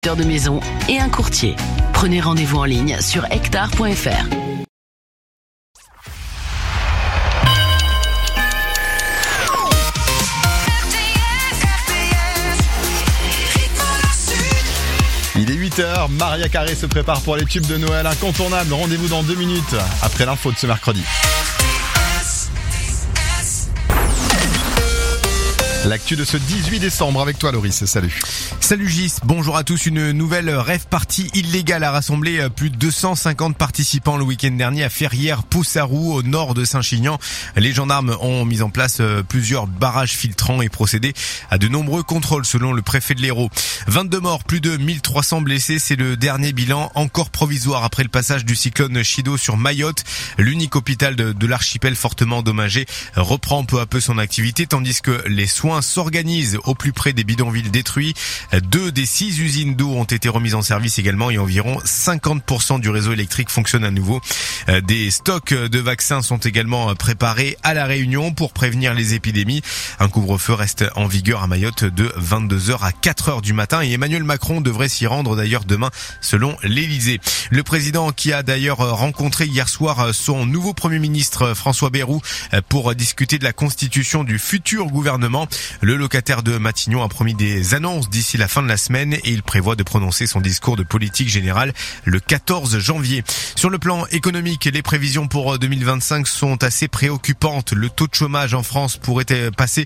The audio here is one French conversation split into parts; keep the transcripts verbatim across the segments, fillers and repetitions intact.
de maison et un courtier. Prenez rendez-vous en ligne sur hectare point f r. Il est huit heures, Maria Carré se prépare pour les tubes de Noël incontournables. Rendez-vous dans deux minutes après l'info de ce mercredi. L'actu de ce dix-huit décembre avec toi Loris, salut. Salut Gis, bonjour à tous. Une nouvelle rave party illégale a rassemblé plus de deux cent cinquante participants le week-end dernier à Ferrières-Poussarou au nord de Saint-Chinian. Les gendarmes ont mis en place plusieurs barrages filtrants et procédé à de nombreux contrôles selon le préfet de l'Hérault. vingt-deux morts, plus de mille trois cents blessés, c'est le dernier bilan encore provisoire après le passage du cyclone Chido sur Mayotte. L'unique hôpital de, de l'archipel fortement endommagé reprend peu à peu son activité tandis que les soins s'organisent au plus près des bidonvilles détruits. Deux des six usines d'eau ont été remises en service également et environ cinquante pour cent du réseau électrique fonctionne à nouveau. Des stocks de vaccins sont également préparés à La Réunion pour prévenir les épidémies. Un couvre-feu reste en vigueur à Mayotte de vingt-deux heures à quatre heures du matin et Emmanuel Macron devrait s'y rendre d'ailleurs demain selon l'Élysée. Le président qui a d'ailleurs rencontré hier soir son nouveau Premier ministre François Bayrou pour discuter de la constitution du futur gouvernement. Le locataire de Matignon a promis des annonces d'ici la fin de la semaine et il prévoit de prononcer son discours de politique générale le quatorze janvier. Sur le plan économique, les prévisions pour deux mille vingt-cinq sont assez préoccupantes. Le taux de chômage en France pourrait passer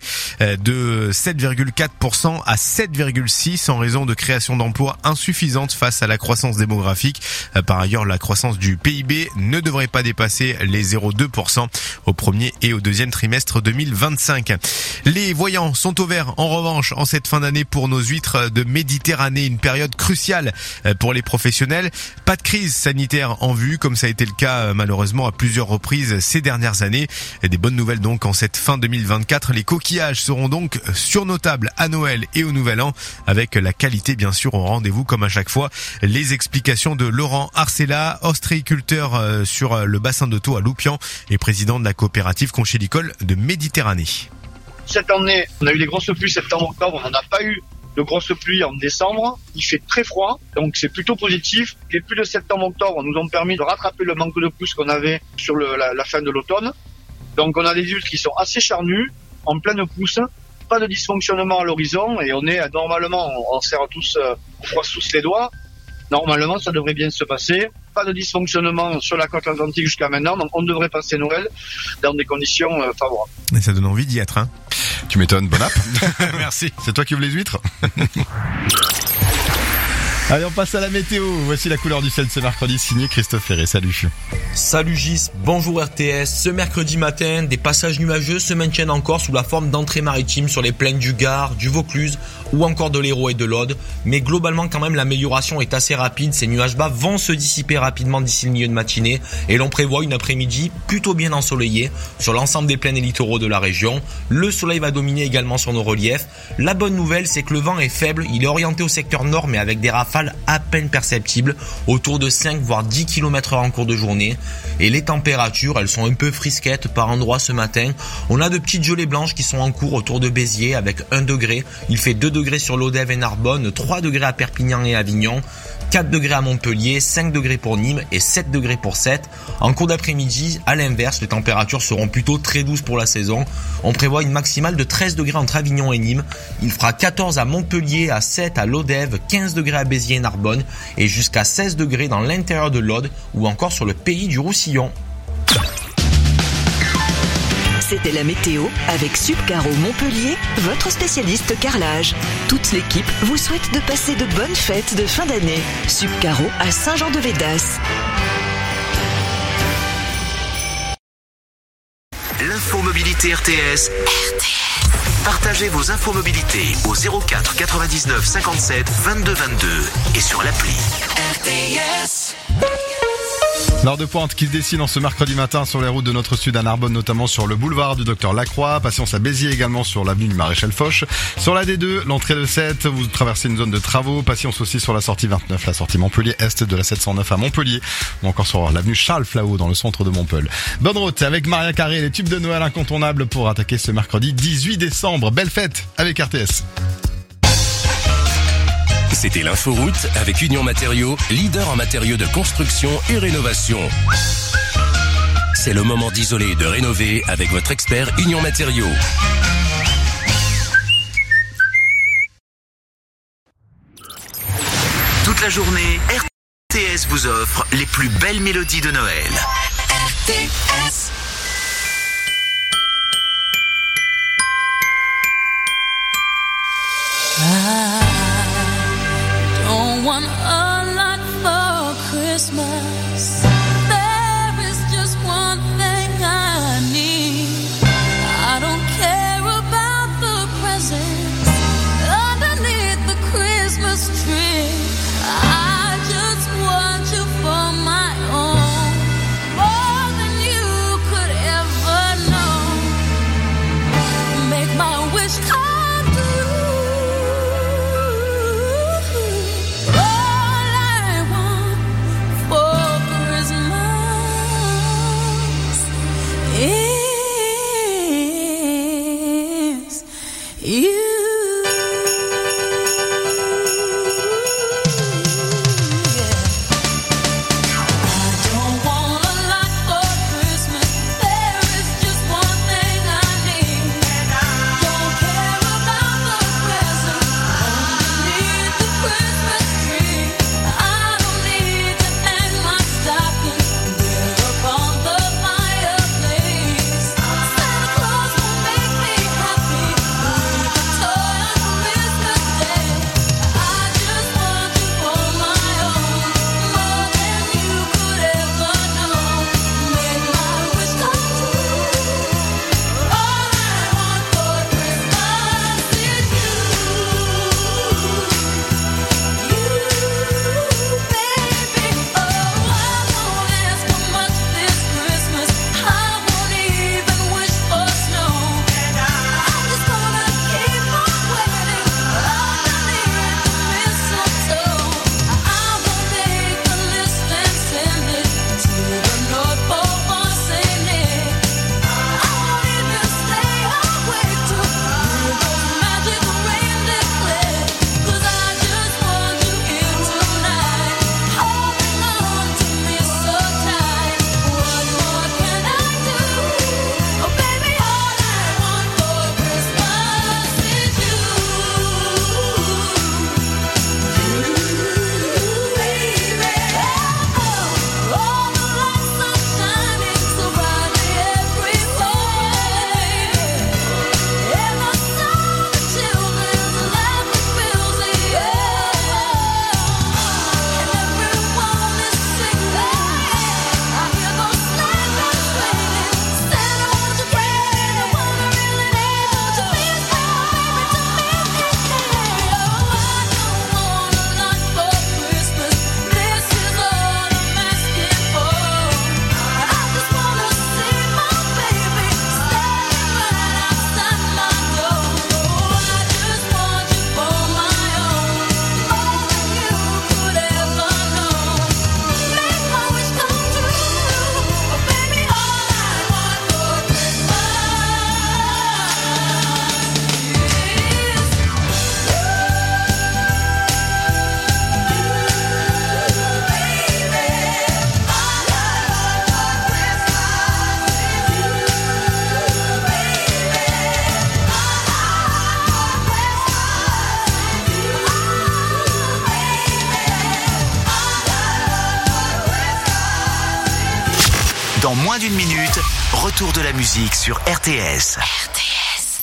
de sept virgule quatre pour cent à sept virgule six pour cent en raison de création d'emplois insuffisantes face à la croissance démographique. Par ailleurs, la croissance du P I B ne devrait pas dépasser les zéro virgule deux pour cent au premier et au deuxième trimestre deux mille vingt-cinq. Les voyants sont au vert en revanche en cette fin d'année pour nos huîtres de Méditerranée, une période cruciale pour les professionnels. Pas de crise sanitaire en vue comme ça a été le cas malheureusement à plusieurs reprises ces dernières années. Des bonnes nouvelles donc en cette fin deux mille vingt-quatre. Les coquillages seront donc sur nos tables à Noël et au Nouvel An avec la qualité bien sûr au rendez-vous comme à chaque fois. Les explications de Laurent Arcella, ostréiculteur sur le bassin de Thau à Loupian et président de la coopérative conchylicole de Méditerranée. Cette année, on a eu des grosses pluies septembre-octobre, on n'en a pas eu de grosses pluies en décembre. Il fait très froid, donc c'est plutôt positif. Les pluies de septembre-octobre nous ont permis de rattraper le manque de pousse qu'on avait sur le, la, la fin de l'automne. Donc on a des huîtres qui sont assez charnues, en pleine pousse, pas de dysfonctionnement à l'horizon et on est normalement, on serre tous, on croise tous les doigts. Normalement, ça devrait bien se passer. Pas de dysfonctionnement sur la côte atlantique jusqu'à maintenant, donc on devrait passer Noël dans des conditions euh, favorables. Et ça donne envie d'y être, hein. Tu m'étonnes, bon app. Merci. C'est toi qui veux les huîtres. Allez, on passe à la météo. Voici la couleur du ciel ce mercredi, signé Christophe Ferré. Salut. Salut Gis, bonjour R T S. Ce mercredi matin, des passages nuageux se maintiennent encore sous la forme d'entrées maritimes sur les plaines du Gard, du Vaucluse ou encore de l'Hérault et de l'Aude. Mais globalement, quand même, l'amélioration est assez rapide. Ces nuages bas vont se dissiper rapidement d'ici le milieu de matinée et l'on prévoit une après-midi plutôt bien ensoleillée sur l'ensemble des plaines et littoraux de la région. Le soleil va dominer également sur nos reliefs. La bonne nouvelle, c'est que le vent est faible. Il est orienté au secteur nord, mais avec des rafales à peine perceptibles, autour de cinq voire dix kilomètres heure en cours de journée. Et les températures, elles sont un peu frisquettes par endroits ce matin. On a de petites gelées blanches qui sont en cours autour de Béziers avec un degré. Il fait deux degrés sur l'Odève et Narbonne, trois degrés à Perpignan et Avignon, quatre degrés à Montpellier, cinq degrés pour Nîmes et sept degrés pour Sète. En cours d'après-midi, à l'inverse, les températures seront plutôt très douces pour la saison. On prévoit une maximale de treize degrés entre Avignon et Nîmes. Il fera quatorze à Montpellier, à Sète, à l'Odève, quinze degrés à Béziers et Narbonne et jusqu'à seize degrés dans l'intérieur de l'Aude ou encore sur le pays du Roussillon. C'était la météo avec Subcaro Montpellier, votre spécialiste carrelage. Toute l'équipe vous souhaite de passer de bonnes fêtes de fin d'année. Subcaro à Saint-Jean-de-Védas. L'infomobilité R T S. R T S. Partagez vos infomobilités au zéro quatre quatre-vingt-dix-neuf cinquante-sept vingt-deux vingt-deux et sur l'appli. R T S. L'heure de pointe qui se dessine en ce mercredi matin sur les routes de notre sud à Narbonne, notamment sur le boulevard du Docteur Lacroix. Patience à Béziers également sur l'avenue du Maréchal Foch. Sur la D deux, l'entrée de Sète, vous traversez une zone de travaux. Patience aussi sur la sortie vingt-neuf, la sortie Montpellier-Est de la sept cent neuf à Montpellier. Ou encore sur l'avenue Charles Flahault dans le centre de Montpellier. Bonne route avec Maria Carré, les tubes de Noël incontournables pour attaquer ce mercredi dix-huit décembre. Belle fête avec R T S. C'était l'inforoute avec Union Matériaux, leader en matériaux de construction et rénovation. C'est le moment d'isoler et de rénover avec votre expert Union Matériaux. Toute la journée, R T S vous offre les plus belles mélodies de Noël. R T S. I don't want a lot for Christmas. There is just one thing I need. I don't care about the presents underneath the Christmas tree. I just want you for my own, more than you could ever know. Make my wish come true. Dans moins d'une minute, retour de la musique sur R T S. R T S.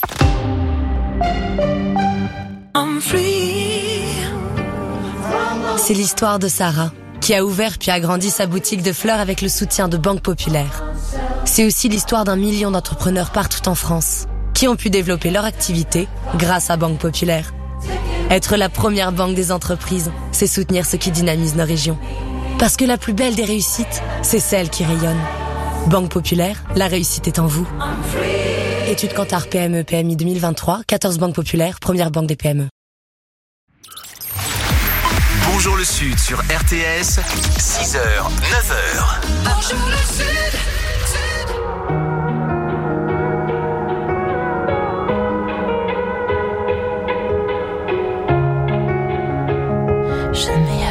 I'm free. C'est l'histoire de Sarah, qui a ouvert puis agrandi sa boutique de fleurs avec le soutien de Banque Populaire. C'est aussi l'histoire d'un million d'entrepreneurs partout en France, qui ont pu développer leur activité grâce à Banque Populaire. Être la première banque des entreprises, c'est soutenir ce qui dynamise nos régions. Parce que la plus belle des réussites, c'est celle qui rayonne. Banque Populaire, la réussite est en vous. Étude Kantar P M E P M I deux mille vingt-trois, quatorze Banque Populaire, première banque des P M E. Bonjour le Sud sur R T S, six heures, neuf heures. Bonjour le Sud.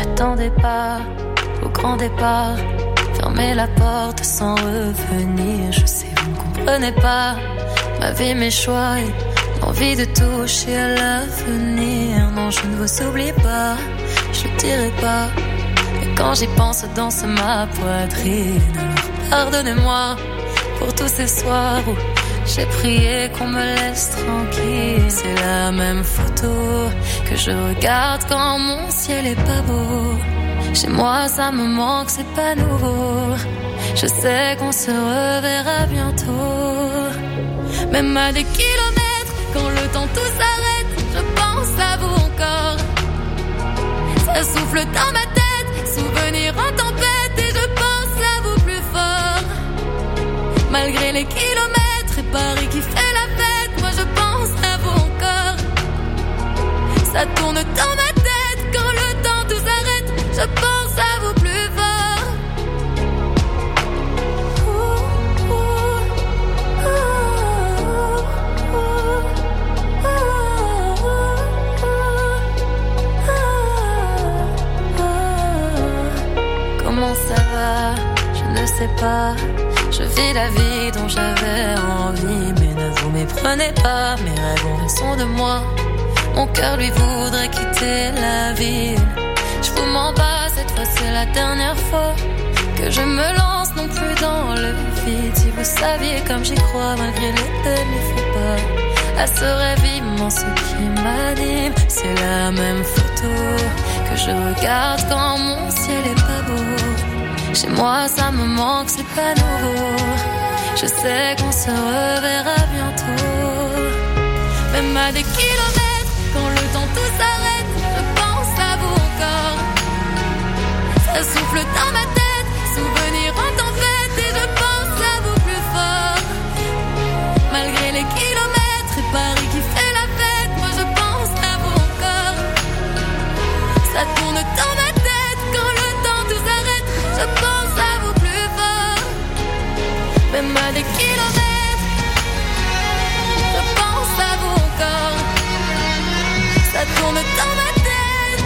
m'attendais pas au grand départ. Fermer la porte sans revenir. Je sais, vous ne comprenez pas ma vie, mes choix et l'envie de toucher à l'avenir. Non, je ne vous oublie pas, je le dirai pas. Mais quand j'y pense, danse ma poitrine. Alors pardonnez-moi pour tous ces soirs où j'ai prié qu'on me laisse tranquille. C'est la même photo que je regarde quand mon ciel est pas beau. Chez moi ça me manque, c'est pas nouveau. Je sais qu'on se reverra bientôt. Même à des kilomètres, quand le temps tout s'arrête, je pense à vous encore. Ça souffle dans ma tête, souvenir en tempête, et je pense à vous plus fort. Malgré les kilomètres et Paris qui fait la fête, moi je pense à vous encore. Ça tourne dans ma tête, quand le temps tout s'arrête, je pense à vous plus fort. Ouh, ouh, ouh, ouh, ouh, ouh. Comment ça va? Je ne sais pas. Je vis la vie dont j'avais envie, mais ne vous méprenez pas, mes rêves ont raison de moi. Mon cœur lui voudrait quitter la ville. Je vous mens pas, cette fois c'est la dernière fois que je me lance non plus dans le vide. Si vous saviez comme j'y crois, malgré les peines, il faut pas à ce rêve immense qui m'anime. C'est la même photo que je regarde quand mon ciel est pas beau. Chez moi ça me manque, c'est pas nouveau. Je sais qu'on se reverra bientôt. Même à des kilomètres, quand le temps tout s'arrête, je pense à vous encore. Ça souffle dans ma tête, souvenir en tempête, et je pense à vous plus fort. Malgré les kilomètres et Paris qui fait la fête, moi je pense à vous encore. Ça tourne dans ma tête, quand le temps tout s'arrête, je pense à vous plus fort. Même à des kilomètres, je pense à vous encore. Ça tourne dans ma tête,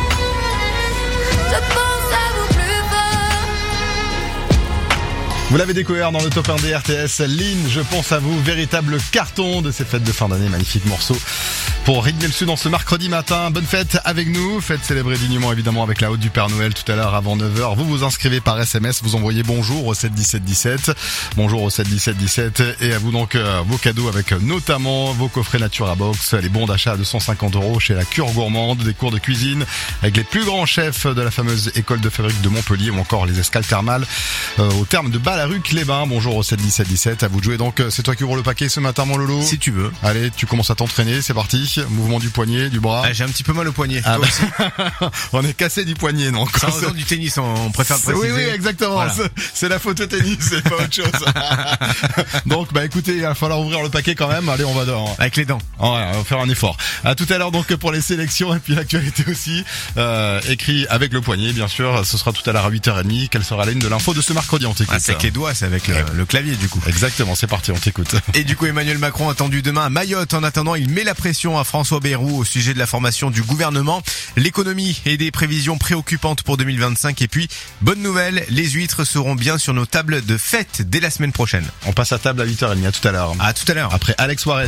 je pense à vous plus fort. Vous l'avez découvert dans le top un des R T S, Lynn, je pense à vous, véritable carton de ces fêtes de fin d'année, magnifique morceau pour rythmer le sud en ce mercredi matin. Bonne fête avec nous, fête célébrée dignement évidemment avec la haute du Père Noël tout à l'heure avant neuf heures. Vous vous inscrivez par S M S, vous envoyez bonjour au sept dix-sept dix-sept, bonjour au sept dix-sept dix-sept, et à vous donc euh, vos cadeaux avec notamment vos coffrets Natura Box, les bons d'achat à deux cent cinquante euros chez la Cure Gourmande, des cours de cuisine avec les plus grands chefs de la fameuse école de fabrique de Montpellier, ou encore les escales thermales euh, au terme de Ballaruc-les-Bains. Bonjour au sept dix-sept dix-sept, à vous de jouer donc. C'est toi qui ouvre le paquet ce matin mon Lolo? Si tu veux. Allez, tu commences à t'entraîner, c'est parti. Mouvement du poignet, du bras. Ah, j'ai un petit peu mal au poignet. Ah bah, on est cassé du poignet, non? C'est en faisant du tennis, on préfère le préciser. Oui, oui, exactement. Voilà. C'est, c'est la photo tennis, c'est pas autre chose. Donc, bah écoutez, il va falloir ouvrir le paquet quand même. Allez, on va dans... Avec les dents. Ouais, on va faire un effort. À tout à l'heure donc pour les sélections et puis l'actualité aussi. Euh, écrit avec le poignet, bien sûr. Ce sera tout à l'heure à huit heures trente. Quelle sera la ligne de l'info de ce mercredi? On t'écoute. Ah, c'est avec les doigts, c'est avec le, le clavier du coup. Exactement, c'est parti, on t'écoute. Et du coup, Emmanuel Macron attendu demain à Mayotte. En attendant, il met la pression à François Bayrou au sujet de la formation du gouvernement, l'économie et des prévisions préoccupantes pour deux mille vingt-cinq. Et puis, bonne nouvelle, les huîtres seront bien sur nos tables de fête dès la semaine prochaine. On passe à table à huit heures trente, à tout à l'heure. À tout à l'heure. Après Alex Warren.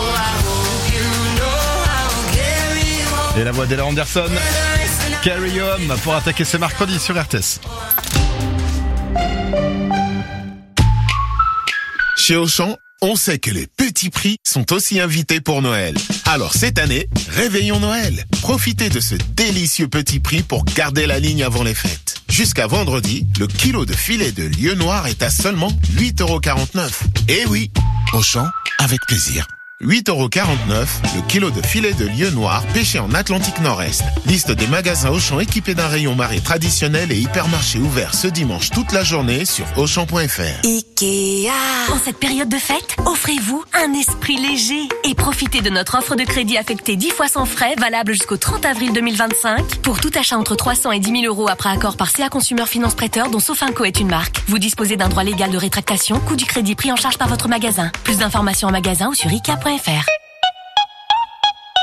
Et la voix d'Ella Anderson. Carry On pour attaquer ce mercredi sur R T S. Chez Auchan, on sait que les petits prix sont aussi invités pour Noël. Alors cette année, réveillons Noël. Profitez de ce délicieux petit prix pour garder la ligne avant les fêtes. Jusqu'à vendredi, le kilo de filet de lieu noir est à seulement huit euros quarante-neuf. Eh oui, Auchan, avec plaisir. huit euros quarante-neuf, le kilo de filet de lieu noir pêché en Atlantique Nord-Est. Liste des magasins Auchan équipés d'un rayon marée traditionnel et hypermarché ouvert ce dimanche toute la journée sur Auchan point F R. Ikea. En cette période de fête, offrez-vous un esprit léger et profitez de notre offre de crédit affectée dix fois sans frais, valable jusqu'au trente avril deux mille vingt-cinq. Pour tout achat entre trois cents et dix mille euros après accord par C A Consumer Finance Prêteur, dont Sofinco est une marque. Vous disposez d'un droit légal de rétractation, coût du crédit pris en charge par votre magasin. Plus d'informations en magasin ou sur Ikea point F R.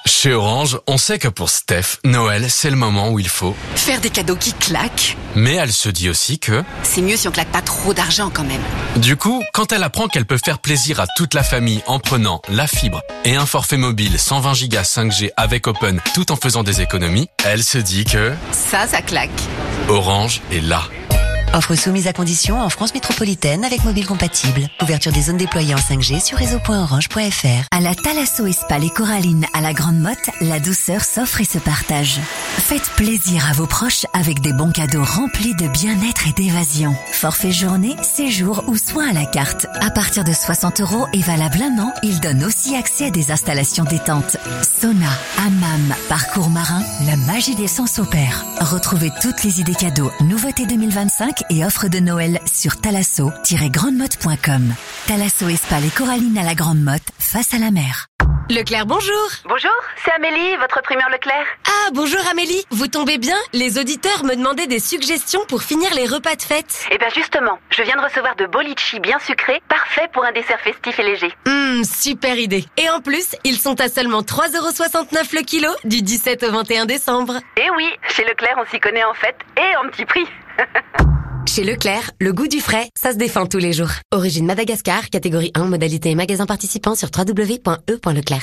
Chez Orange, on sait que pour Steph, Noël, c'est le moment où il faut faire des cadeaux qui claquent. Mais elle se dit aussi que c'est mieux si on claque pas trop d'argent quand même. Du coup, quand elle apprend qu'elle peut faire plaisir à toute la famille en prenant la fibre et un forfait mobile cent vingt giga cinq G avec Open tout en faisant des économies, elle se dit que ça, ça claque. Orange est là. Offre soumise à condition en France métropolitaine avec mobile compatible. Ouverture des zones déployées en cinq G sur réseau point orange point f r. À la Thalasso Spa Les Corallines à la Grande Motte, la douceur s'offre et se partage. Faites plaisir à vos proches avec des bons cadeaux remplis de bien-être et d'évasion. Forfait journée, séjour ou soins à la carte. À partir de soixante euros et valable un an, il donne aussi accès à des installations détentes. Sauna, hammam, parcours marin, la magie des sens opère. Retrouvez toutes les idées cadeaux, nouveautés deux mille vingt-cinq et offres de Noël sur thalasso tiret grande motte point com. Thalasso Spa Les Corallines à la Grande Motte, face à la mer. Leclerc, bonjour. Bonjour, c'est Amélie, votre primeur Leclerc. Ah, bonjour Amélie, vous tombez bien? Les auditeurs me demandaient des suggestions pour finir les repas de fête. Eh bien justement, je viens de recevoir de beaux litchis bien sucrés, parfait pour un dessert festif et léger. Hum, super idée. Et en plus, ils sont à seulement trois euros soixante-neuf le kilo, du dix-sept au vingt et un décembre. Eh oui, chez Leclerc on s'y connaît en fait, et en petit prix. Chez Leclerc, le goût du frais, ça se défend tous les jours. Origine Madagascar, catégorie un, modalité et magasin participant sur w w w point e point leclerc.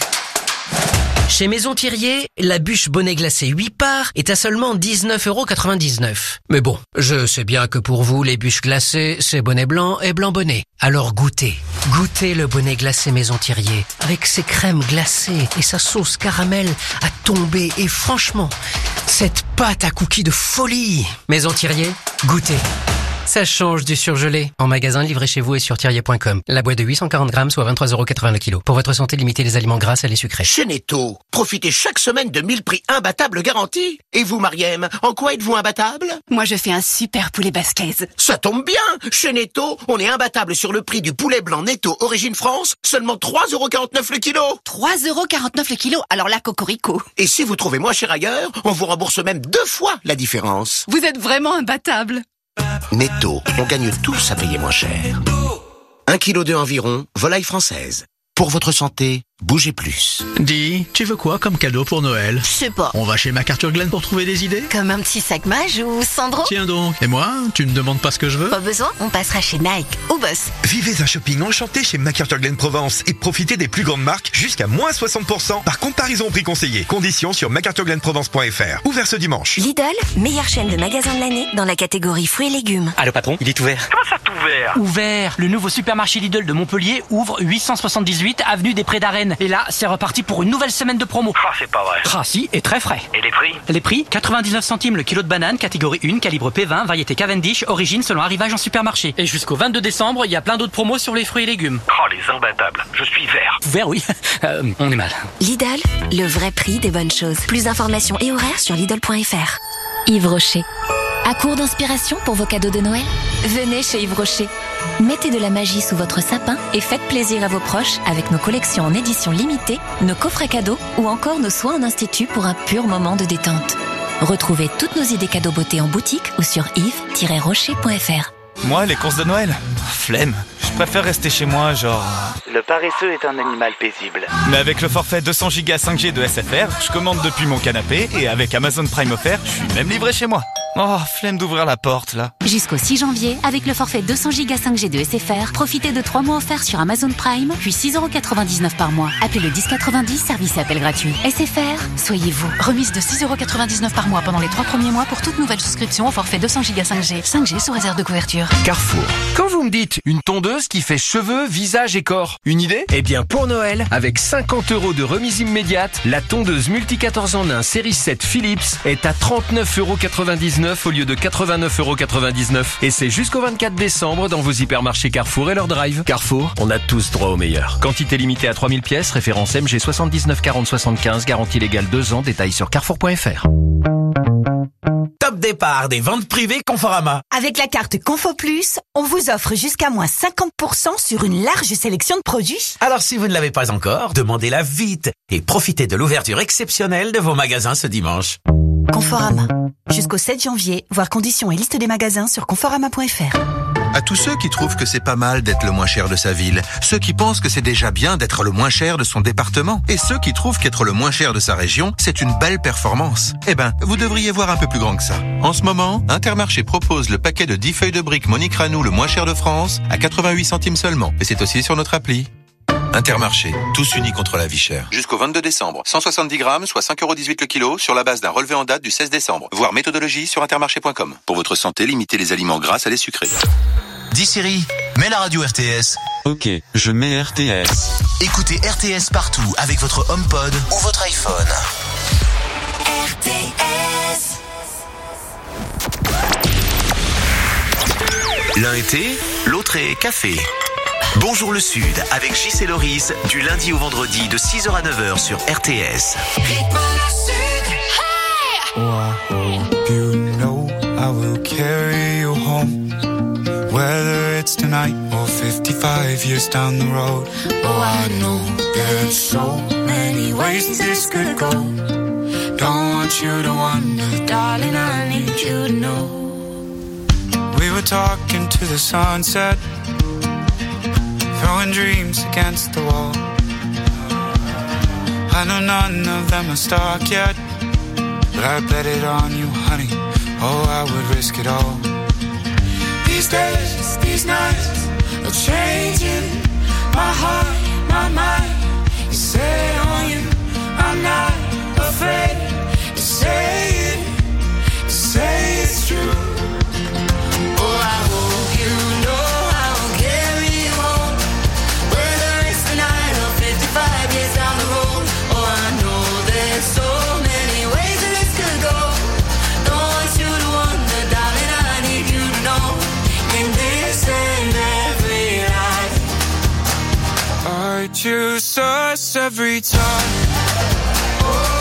Chez Maison Thirier, la bûche bonnet glacé huit parts est à seulement dix-neuf euros quatre-vingt-dix-neuf. Mais bon, je sais bien que pour vous, les bûches glacées, c'est bonnet blanc et blanc bonnet. Alors goûtez, goûtez le bonnet glacé Maison Thirier, avec ses crèmes glacées et sa sauce caramel à tomber. Et franchement, cette pâte à cookies de folie. Maison Thirier, goûtez. Ça change du surgelé. En magasin, livré chez vous et sur thirier point com. La boîte de huit cent quarante grammes, soit vingt-trois euros quatre-vingts le kilo. Pour votre santé, limitez les aliments gras, salés, sucrés. Chez Netto, profitez chaque semaine de mille prix imbattables garantis. Et vous, Mariem, en quoi êtes-vous imbattable? Moi, je fais un super poulet basquez. Ça tombe bien. Chez Netto, on est imbattable sur le prix du poulet blanc Netto Origine France, seulement trois euros quarante-neuf le kilo. trois euros quarante-neuf le kilo. Alors là, cocorico. Et si vous trouvez moins cher ailleurs, on vous rembourse même deux fois la différence. Vous êtes vraiment imbattable. Netto, on gagne tous à payer moins cher. Un kilo de environ, volaille française. Pour votre santé, bougez plus. Dis, tu veux quoi comme cadeau pour Noël? Je sais pas. On va chez MacArthur Glen pour trouver des idées? Comme un petit sac mage ou Sandro? Tiens donc. Et moi, tu me demandes pas ce que je veux? Pas besoin, on passera chez Nike au Boss. Vivez un shopping enchanté chez MacArthur Glen Provence et profitez des plus grandes marques jusqu'à moins soixante pour cent par comparaison au prix conseillé. Conditions sur mac arthur glen provence point f r. Ouvert ce dimanche. Lidl, meilleure chaîne de magasins de l'année dans la catégorie fruits et légumes. Allô patron, il est ouvert. Comment ça t'ouvert? Ouvert. Le nouveau supermarché Lidl de Montpellier ouvre huit cent soixante-dix-huit avenue des Prés d'Arène. Et là, c'est reparti pour une nouvelle semaine de promo. Ah, c'est pas vrai. Ah si, et très frais. Et les prix? Les prix, quatre-vingt-dix-neuf centimes le kilo de banane, catégorie un, calibre P vingt, variété Cavendish, origine selon arrivage en supermarché. Et jusqu'au vingt-deux décembre, il y a plein d'autres promos sur les fruits et légumes. Oh, les imbattables. Je suis vert. Vert, oui. Euh, on est mal. Lidl, le vrai prix des bonnes choses. Plus d'informations et horaires sur lidl point f r. Yves Rocher. À court d'inspiration pour vos cadeaux de Noël? Venez chez Yves Rocher. Mettez de la magie sous votre sapin et faites plaisir à vos proches avec nos collections en édition limitée, nos coffrets cadeaux ou encore nos soins en institut pour un pur moment de détente. Retrouvez toutes nos idées cadeaux beauté en boutique ou sur yves tiret rocher point f r. Moi, les courses de Noël, flemme. Je préfère rester chez moi, genre... Le paresseux est un animal paisible. Mais avec le forfait deux cents gigas cinq G de S F R, je commande depuis mon canapé et avec Amazon Prime offert, je suis même livré chez moi. Oh, flemme d'ouvrir la porte, là. Jusqu'au six janvier, avec le forfait deux cents gigas cinq G de S F R, profitez de trois mois offerts sur Amazon Prime, puis six euros quatre-vingt-dix-neuf par mois. Appelez le dix quatre-vingt-dix, service et appel gratuit. S F R, soyez vous. Remise de six euros quatre-vingt-dix-neuf par mois pendant les trois premiers mois pour toute nouvelle souscription au forfait deux cents gigas cinq G. cinq G sous réserve de couverture. Carrefour. Quand vous me dites une tondeuse qui fait cheveux, visage et corps, une idée? Eh bien, pour Noël, avec cinquante euros de remise immédiate, la tondeuse multi quatorze en un série sept Philips est à trente-neuf euros quatre-vingt-dix-neuf au lieu de quatre-vingt-neuf euros quatre-vingt-dix-neuf. Et c'est jusqu'au vingt-quatre décembre dans vos hypermarchés Carrefour et leur drive. Carrefour, on a tous droit au meilleur. Quantité limitée à trois mille pièces, référence M G soixante-dix-neuf quarante soixante-quinze, garantie légale deux ans, détails sur carrefour point f r. Top départ des ventes privées Conforama. Avec la carte Confo Plus, on vous offre jusqu'à moins cinquante pour cent sur une large sélection de produits. Alors si vous ne l'avez pas encore, demandez-la vite et profitez de l'ouverture exceptionnelle de vos magasins ce dimanche. Conforama. Jusqu'au sept janvier, voir conditions et liste des magasins sur conforama point f r. À tous ceux qui trouvent que c'est pas mal d'être le moins cher de sa ville, ceux qui pensent que c'est déjà bien d'être le moins cher de son département, et ceux qui trouvent qu'être le moins cher de sa région, c'est une belle performance. Eh ben, vous devriez voir un peu plus grand que ça. En ce moment, Intermarché propose le paquet de dix feuilles de briques Monique Ranou le moins cher de France à quatre-vingt-huit centimes seulement. Et c'est aussi sur notre appli. Intermarché, tous unis contre la vie chère. Jusqu'au vingt-deux décembre, cent soixante-dix grammes, soit cinq euros dix-huit le kilo, sur la base d'un relevé en date du seize décembre. Voir méthodologie sur intermarché point com. Pour votre santé, limitez les aliments gras à les sucrés. Dis Siri, mets la radio R T S. Ok, je mets R T S. Écoutez R T S partout avec votre HomePod ou votre iPhone. R T S. L'un est thé, l'autre est café. Bonjour le Sud avec J C Loris du lundi au vendredi de six heures à neuf heures sur R T S. Rythme le Sud. Oh, I hope you know I will carry you home. Whether it's tonight or fifty-five years down the road. Oh, I know there's so many ways this could go. Don't want you to wonder, darling, I need you to know. We were talking to the sunset, throwing dreams against the wall. I know none of them are stuck yet, but I bet it on you, honey. Oh, I would risk it all. These days, these nights are changing my heart, my mind is set on you. I'm not afraid to say it, to say it's true. Oh, I hope you know I will carry you home. Whether it's tonight or fifty-five years down the road. Oh, I know there's so many ways that this could go. Don't want you to wonder, darling, I need you to know. In this and every life, I choose us every time. Oh,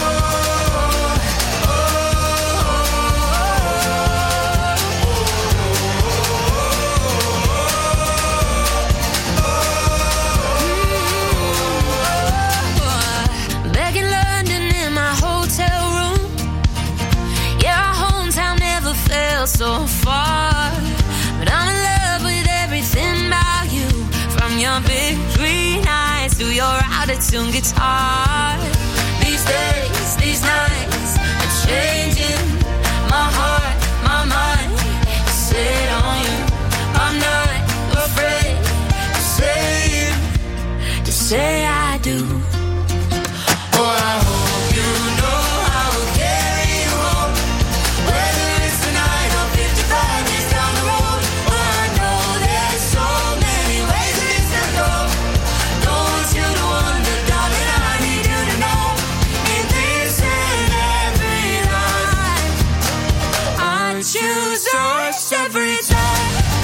back in London in my hotel room. Yeah, our hometown never felt so far. But I'm in love with everything about you. From your big green eyes to your out-of-tune guitar. These days, these nights are changing my heart, my mind is set on you. I'm not afraid to say it, to say I do. Oh, I hope you know I will carry you home. Whether it's tonight or fifty-five years down the road. Oh, I know there's so many ways that this could go. Don't want you to wonder, darling, I need you to know. In this and every life, I choose us every time.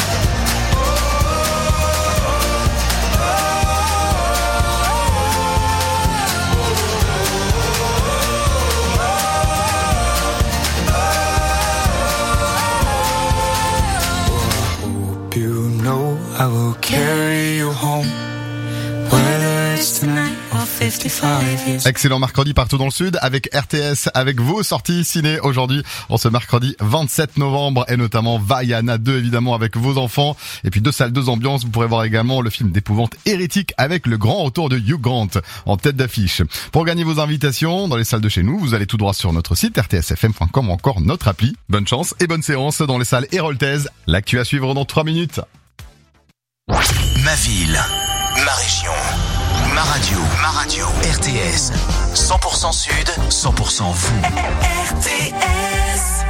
you know I will carry you home. Whether it's tonight or fifty-five years. Excellent mercredi partout dans le sud avec R T S, avec vos sorties ciné aujourd'hui en ce mercredi vingt-sept novembre et notamment Vaiana deux évidemment avec vos enfants et puis deux salles, deux ambiances. Vous pourrez voir également le film d'épouvante Hérétique avec le grand retour de Hugh Grant en tête d'affiche. Pour gagner vos invitations dans les salles de chez nous, vous allez tout droit sur notre site r t s f m point com ou encore notre appli. Bonne chance et bonne séance dans les salles héroltaises. L'actu à suivre dans trois minutes. Ma ville, ma région, ma radio, ma radio, R T S, cent pour cent Sud, cent pour cent vous. R T S.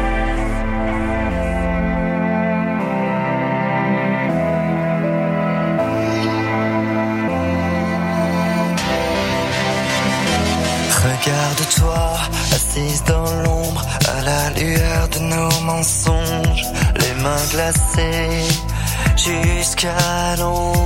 Regarde-toi, assise dans l'ombre, à la lueur de nos mensonges, les mains glacées jusqu'à l'ombre.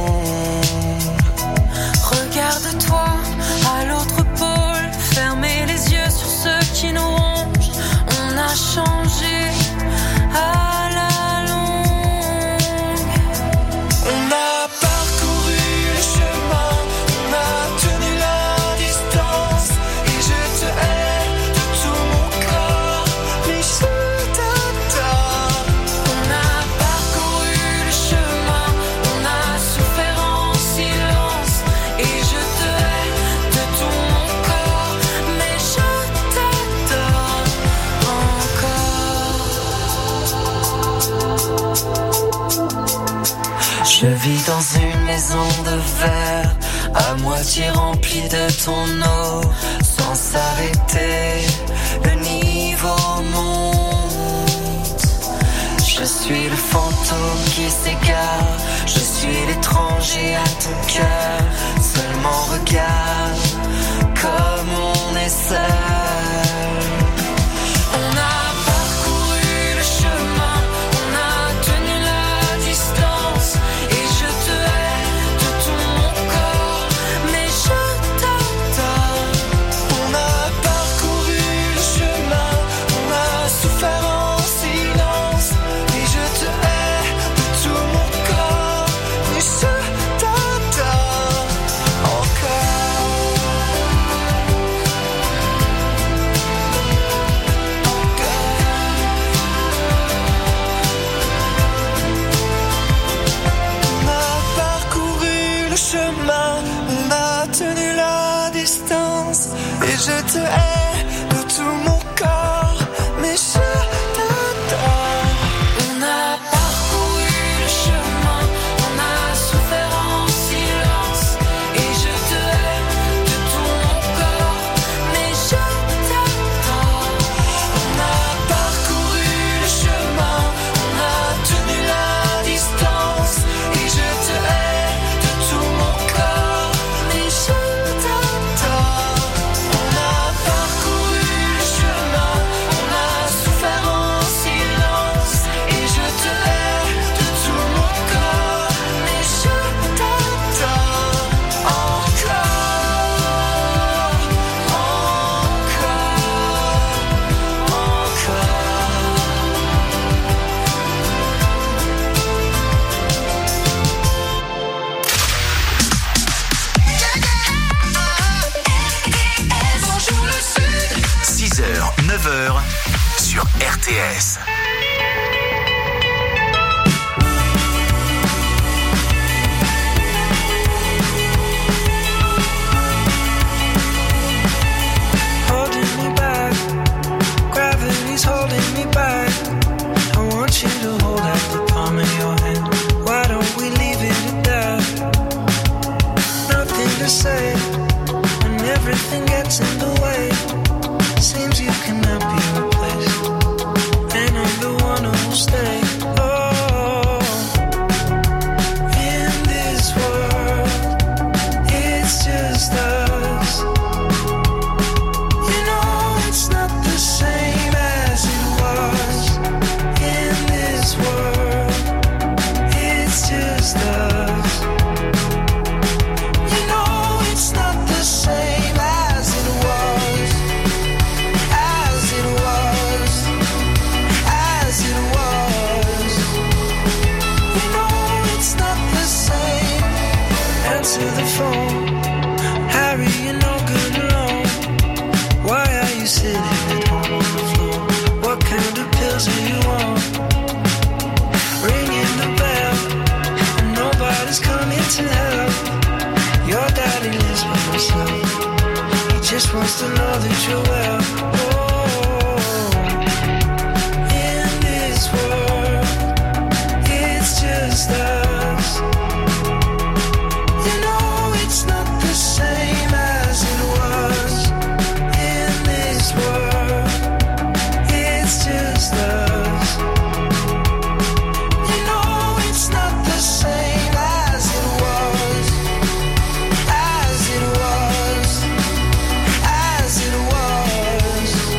Regarde-toi à l'autre pôle, fermez les yeux sur ceux qui nous rongent. On a changé à la longue. On a parcouru le chemin, on a tenu la distance. Et je te hais de tout mon corps, mais je t'adore. On a parcouru Je vis dans une maison de verre, à moitié remplie de ton eau, sans s'arrêter, le niveau monte. Je suis le fantôme qui s'égare, je suis l'étranger à ton cœur. Seulement regarde comme on est seul. On a parcouru le chemin, on a tenu la distance, et je te hais de tout mon corps, mais je t'adore. On a parcouru le chemin, on a souffert en silence, et je te hais de tout mon corps, mais je t'adore encore. On a parcouru le chemin, on a tenu la distance, et je te hais de tout mon corps, mais je t'adore. On a parcouru le chemin, on a souffert en silence, et je te hais de tout mon corps, mais je t'adore. On a parcouru le chemin, on a tenu la distance, et je te hais de tout mon corps, mais je t'adore. On a parcouru le chemin, on a souffert en silence, et je te hais de tout mon corps, mais je t'adore encore, Bonjour le Sud. six heures, neuf heures sur R T S. Holding me back, gravity's holding me back. I want you to hold out the palm of your hand. Why don't we leave it at that? Nothing to say, when everything gets in the way. Seems you cannot be replaced, and I'm the one who will stay. Oh, in this world, it's just us. You know it's not the same as it was. In this world, it's just us. You know it's not the same as it was. As it was. As it was. You know it's not the same. Answer the phone. Harry, you're no good alone. Why are you sitting at home on the floor? What kind of pills are you on? Ringing the bell, and nobody's coming to help. Your daddy lives by himself. He just wants to know that you're well. Oh, in this world, it's just us. You know it's not the same as it was. In this world, it's just us. You know it's not the same as it was. As it was. As it was.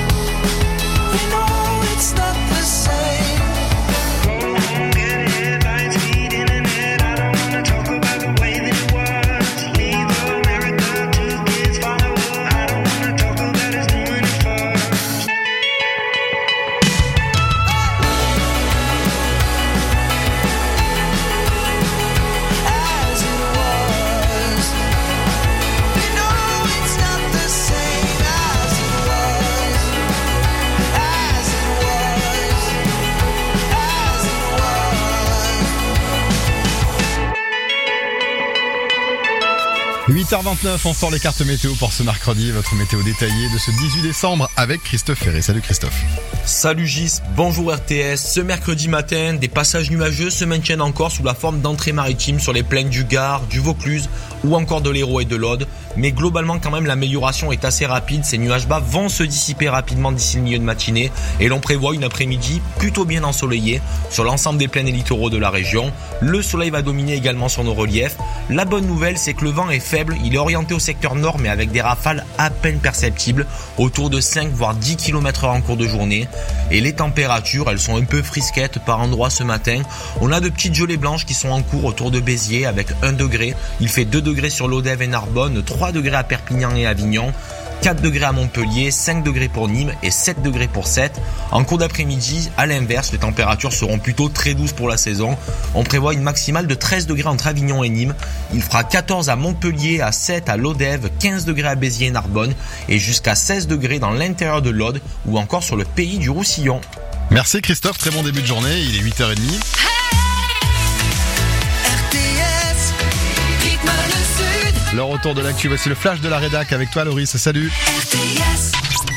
huit heures vingt-neuf, on sort les cartes météo pour ce mercredi, votre météo détaillée de ce dix-huit décembre avec Christophe Ferré. Salut Christophe. Salut Gis, bonjour R T S. Ce mercredi matin, des passages nuageux se maintiennent encore sous la forme d'entrées maritimes sur les plaines du Gard, du Vaucluse ou encore de l'Hérault et de l'Aude. Mais globalement quand même l'amélioration est assez rapide, ces nuages bas vont se dissiper rapidement d'ici le milieu de matinée et l'on prévoit une après-midi plutôt bien ensoleillée sur l'ensemble des plaines et littoraux de la région. Le soleil va dominer également sur nos reliefs. La bonne nouvelle, c'est que le vent est faible, il est orienté au secteur nord mais avec des rafales à peine perceptibles, autour de cinq voire dix kilomètres heure en cours de journée. Et les températures, elles sont un peu frisquettes par endroits ce matin. On a de petites gelées blanches qui sont en cours autour de Béziers avec un degré. Il fait deux degrés sur l'Odève et Narbonne, trois degrés à Perpignan et Avignon, quatre degrés à Montpellier, cinq degrés pour Nîmes et sept degrés pour Sète. En cours d'après-midi, à l'inverse, les températures seront plutôt très douces pour la saison. On prévoit une maximale de treize degrés entre Avignon et Nîmes. Il fera quatorze à Montpellier, à Sète, à l'Odève, quinze degrés à Béziers et Narbonne et jusqu'à seize degrés dans l'intérieur de l'Aude ou encore sur le pays du Roussillon. Merci Christophe, très bon début de journée, il est huit heures trente. Le retour de l'actu, voici le flash de la rédac avec toi Loris, salut. R T S.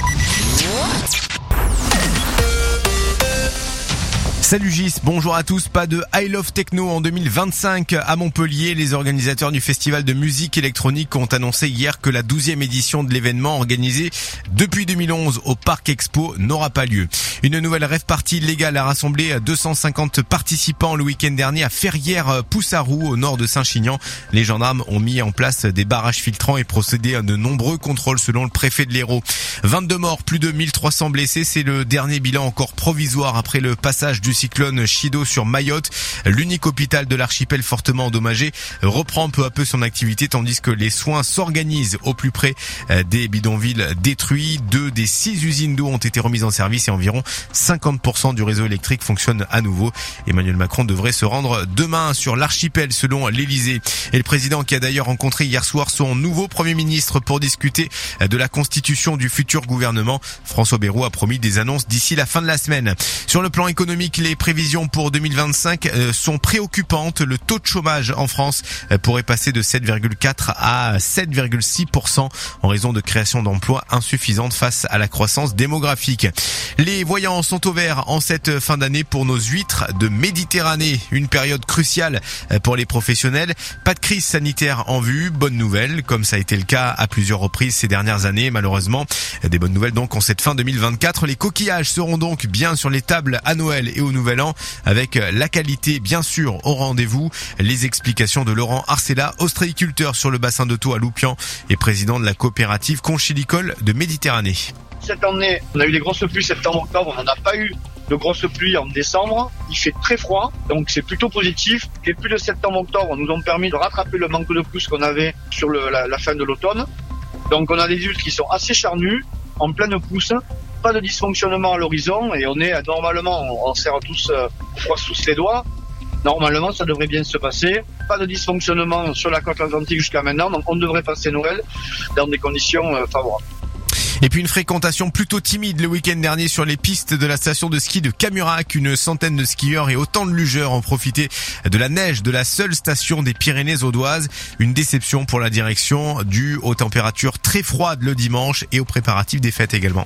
Salut Gis, bonjour à tous. Pas de I Love Techno en deux mille vingt-cinq à Montpellier. Les organisateurs du festival de musique électronique ont annoncé hier que la douzième édition de l'événement organisé depuis deux mille onze au Parc Expo n'aura pas lieu. Une nouvelle rave party légale a rassemblé deux cent cinquante participants le week-end dernier à Ferrières-Poussarou au nord de Saint-Chinian. Les gendarmes ont mis en place des barrages filtrants et procédé à de nombreux contrôles selon le préfet de l'Hérault. vingt-deux morts, plus de mille trois cents blessés, c'est le dernier bilan encore provisoire après le passage du cyclone Chido sur Mayotte. L'unique hôpital de l'archipel fortement endommagé reprend peu à peu son activité tandis que les soins s'organisent au plus près des bidonvilles détruits. Deux des six usines d'eau ont été remises en service et environ cinquante pour cent du réseau électrique fonctionne à nouveau. Emmanuel Macron devrait se rendre demain sur l'archipel selon l'Elysée. Et le président qui a d'ailleurs rencontré hier soir son nouveau Premier ministre pour discuter de la constitution du futur gouvernement. François Bayrou a promis des annonces d'ici la fin de la semaine. Sur le plan économique, les prévisions pour deux mille vingt-cinq sont préoccupantes. Le taux de chômage en France pourrait passer de sept virgule quatre à sept virgule six pour cent en raison de création d'emplois insuffisantes face à la croissance démographique. Les voyants sont au vert en cette fin d'année pour nos huîtres de Méditerranée. Une période cruciale pour les professionnels. Pas de crise sanitaire en vue. Bonne nouvelle, comme ça a été le cas à plusieurs reprises ces dernières années, malheureusement. Des bonnes nouvelles donc en cette fin deux mille vingt-quatre. Les coquillages seront donc bien sur les tables à Noël et au Nouvel An, avec la qualité bien sûr au rendez-vous. Les explications de Laurent Arcella, ostréiculteur sur le bassin de Thau à Loupian et président de la coopérative conchilicole de Méditerranée. Cette année, on a eu des grosses pluies septembre-octobre, on n'en a pas eu de grosses pluies en décembre. Il fait très froid, donc c'est plutôt positif. Les pluies de septembre-octobre nous ont permis de rattraper le manque de pousse qu'on avait sur le, la, la fin de l'automne. Donc on a des huîtres qui sont assez charnues, en pleine pousse, pas de dysfonctionnement à l'horizon et on est normalement, on serre tous, euh, on croise tous les doigts. Normalement, ça devrait bien se passer. Pas de dysfonctionnement sur la côte atlantique jusqu'à maintenant, donc on devrait passer Noël dans des conditions euh, favorables. Et puis une fréquentation plutôt timide le week-end dernier sur les pistes de la station de ski de Camurac. Une centaine de skieurs et autant de lugeurs ont profité de la neige de la seule station des Pyrénées audoises. Une déception pour la direction due aux températures très froides le dimanche et aux préparatifs des fêtes également.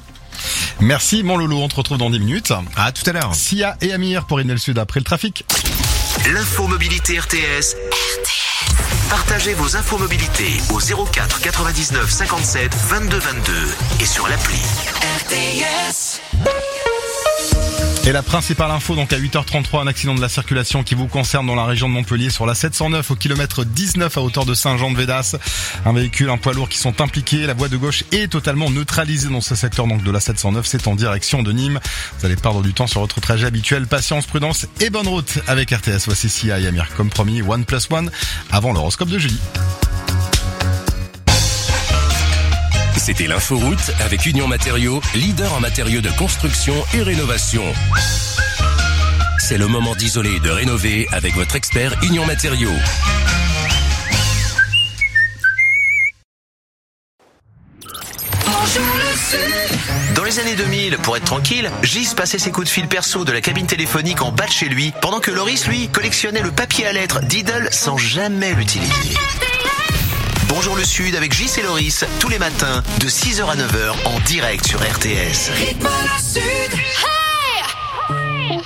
Merci mon Lolo, on te retrouve dans dix minutes. À tout à l'heure. Sia et Amir pour Inel Sud après le trafic. L'info mobilité R T S. R T S. Partagez vos infos mobilité au zéro quatre quatre-vingt-dix-neuf cinquante-sept vingt-deux vingt-deux et sur l'appli. R T S. Et la principale info, donc à huit heures trente-trois, un accident de la circulation qui vous concerne dans la région de Montpellier sur la sept cent neuf au kilomètre dix-neuf à hauteur de Saint-Jean-de-Védas. Un véhicule, un poids lourd qui sont impliqués. La voie de gauche est totalement neutralisée dans ce secteur donc de la sept cent neuf. C'est en direction de Nîmes. Vous allez perdre du temps sur votre trajet habituel. Patience, prudence et bonne route avec R T S. Voici Sia et Amir. Comme promis, One Plus One avant l'horoscope de Julie. C'était l'inforoute avec Union Matériaux, leader en matériaux de construction et rénovation. C'est le moment d'isoler et de rénover avec votre expert Union Matériaux. Dans les années deux mille, pour être tranquille, Gis passait ses coups de fil perso de la cabine téléphonique en bas de chez lui, pendant que Loris, lui, collectionnait le papier à lettres Diddle sans jamais l'utiliser. Bonjour le Sud avec Gis et Loris, tous les matins, de six heures à neuf heures, en direct sur R T S. Rythme Sud. Hey!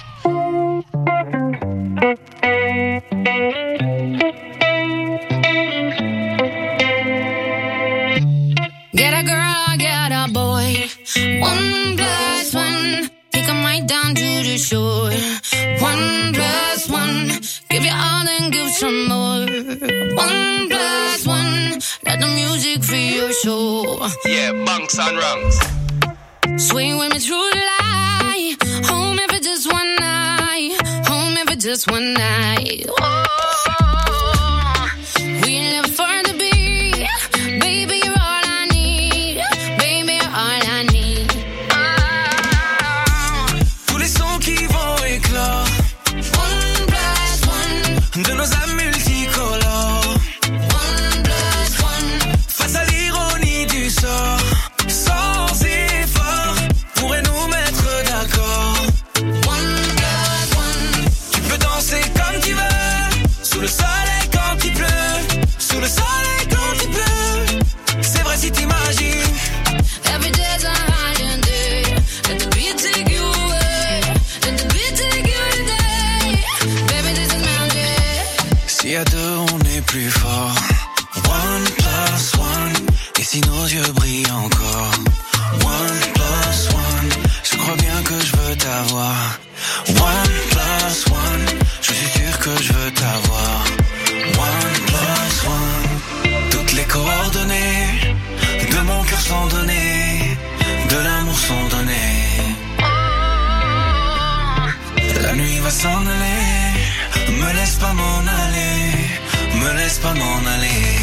Get a girl, get a boy. One plus one. Take 'em right down to the shore. One plus one. Give you all and give some more. One plus one. Let the music free your soul. Yeah, bunks and rungs. Swing with me through the light. Home if it's just one night. Home if it's just one night. Oh, we live for the beat. Baby, you're all I need. Baby, you're all I need. Ah. Tous les sons qui vont éclore. One plus one. De nos âmes multicolores. One plus one. Face à l'ironie du sort. Sans effort. Pourrait nous mettre d'accord. One plus one. Tu peux danser comme tu veux. Sous le soleil quand il pleut. Sous le soleil quand il pleut. C'est vrai si t'imagines. Every day's a holiday. Let the beat take you away. Let the beat take you today. Baby, this is magic. Si à deux on est plus fort. One plus one. Et si nos yeux brillent encore. One plus one. Je crois bien que je veux t'avoir. One plus one. Je suis sûr que je veux t'avoir. One plus one. Toutes les coordonnées de mon cœur sont données. De l'amour sont données. La nuit va s'en aller. Me laisse pas m'en aller. Me laisse pas m'en aller.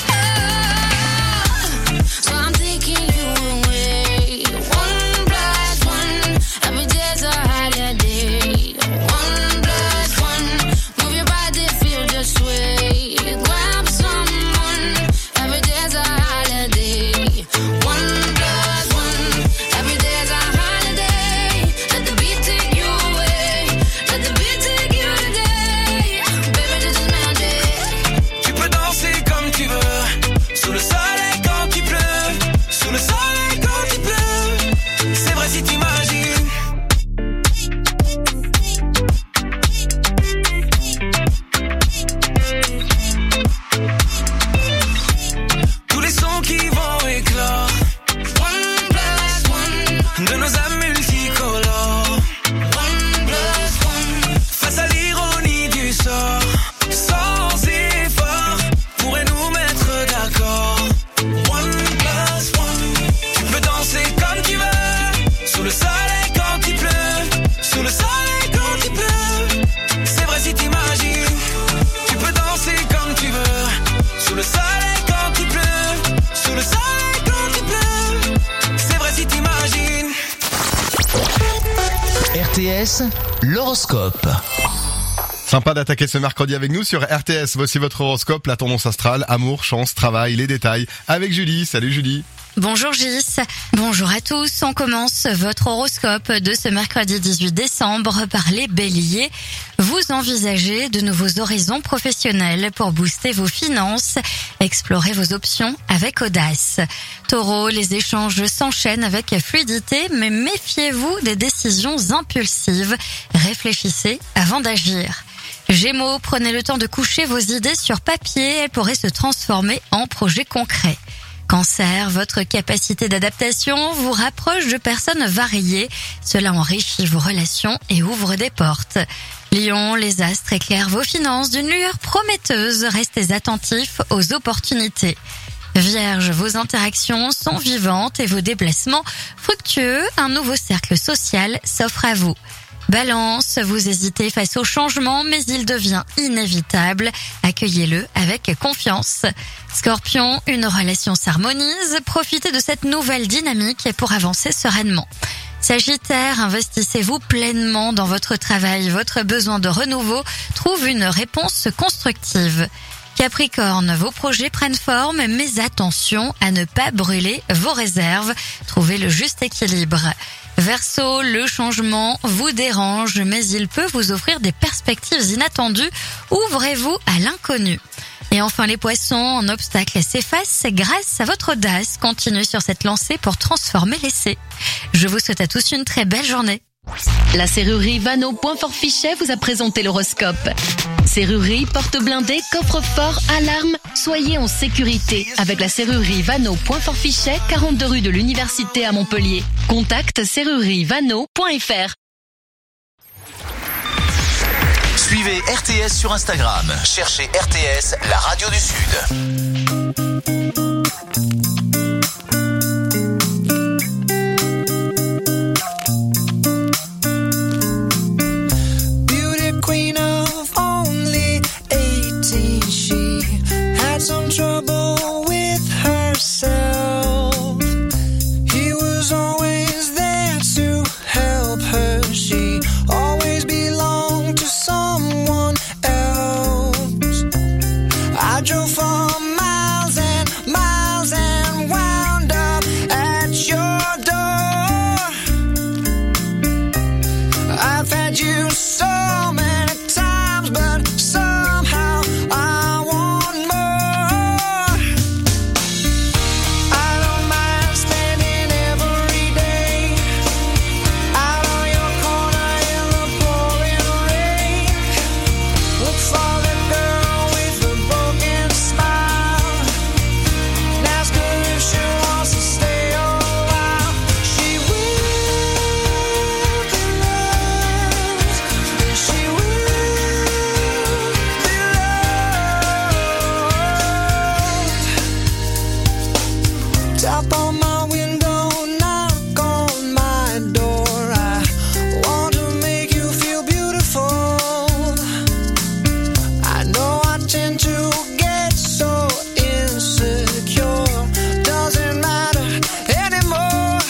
So I'm taking you away. One plus one. Every day's a holiday. One plus one. Move your body, feel the sway. Grab someone. Every day's a holiday. One plus one. Every day's a holiday. Let the beat take you away. Let the beat take you today. Baby, this is magic. Tu peux danser comme tu veux. Sous le soleil quand il pleut. Sous le soleil quand il pleut. C'est vrai si t'imagines. Tous les sons qui vont éclore. One plus one. De nos âmes multicolores. One plus one. Face à l'ironie du sort. Sans effort. Pourrait nous mettre d'accord. One plus one. Tu peux danser comme tu veux. Sous le soleil quand il pleut. Sous le soleil quand il pleut. C'est vrai si t'imagines. Tu peux danser comme tu veux. Sous le soleil quand il pleut. Sous le soleil quand il pleut. C'est vrai si t'imagines. R T S, l'horoscope. Sympa d'attaquer ce mercredi avec nous sur R T S. Voici votre horoscope, la tendance astrale, amour, chance, travail, les détails. Avec Julie. Salut Julie. Bonjour Gis, bonjour à tous. On commence votre horoscope de ce mercredi dix-huit décembre par les béliers. Vous envisagez de nouveaux horizons professionnels pour booster vos finances. Explorez vos options avec audace. Taureau, les échanges s'enchaînent avec fluidité, mais méfiez-vous des décisions impulsives. Réfléchissez avant d'agir. Gémeaux, prenez le temps de coucher vos idées sur papier. Elles pourraient se transformer en projets concrets. Cancer, votre capacité d'adaptation vous rapproche de personnes variées. Cela enrichit vos relations et ouvre des portes. Lion, les astres éclairent vos finances d'une lueur prometteuse. Restez attentifs aux opportunités. Vierge, vos interactions sont vivantes et vos déplacements fructueux. Un nouveau cercle social s'offre à vous. Balance, vous hésitez face au changement, mais il devient inévitable. Accueillez-le avec confiance. Scorpion, une relation s'harmonise. Profitez de cette nouvelle dynamique pour avancer sereinement. Sagittaire, investissez-vous pleinement dans votre travail. Votre besoin de renouveau trouve une réponse constructive. Capricorne, vos projets prennent forme, mais attention à ne pas brûler vos réserves. Trouvez le juste équilibre. Verseau, le changement vous dérange, mais il peut vous offrir des perspectives inattendues. Ouvrez-vous à l'inconnu. Et enfin les poissons, en obstacle s'efface grâce à votre audace. Continuez sur cette lancée pour transformer l'essai. Je vous souhaite à tous une très belle journée. La serrurerie Vano Point-Fort Fichet vous a présenté l'horoscope. Serrurerie, porte blindée, coffre-fort, alarme. Soyez en sécurité avec la serrurerie Vano Point-Fort Fichet, quarante-deux rue de l'Université à Montpellier. Contact serrurerie vano point f r. Suivez R T S sur Instagram. Cherchez R T S, la radio du Sud. Trouble with herself. He was always there to help her. She always belonged to someone else. I drove for miles and miles and wound up at your door. I've had you so many times, but somehow I want more. Tap on my window, knock on my door. I want to make you feel beautiful. I know I tend to get so insecure. Doesn't matter anymore.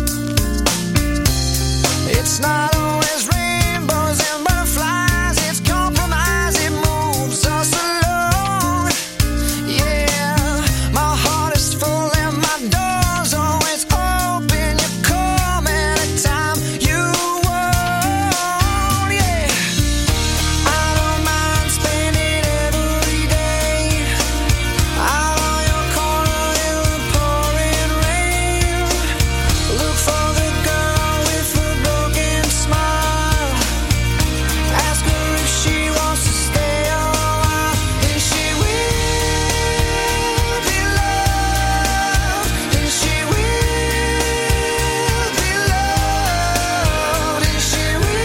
It's not always rainbows and butterflies. It's compromise, it moves us along. Yeah, my heart is full and my door's always open. You come anytime you want. Yeah, I don't mind spending every day out on your corner in the pouring rain. Look for the girl with the broken smile. Ask her if she wants to stay a while, and she will be loved, and she will be loved, and she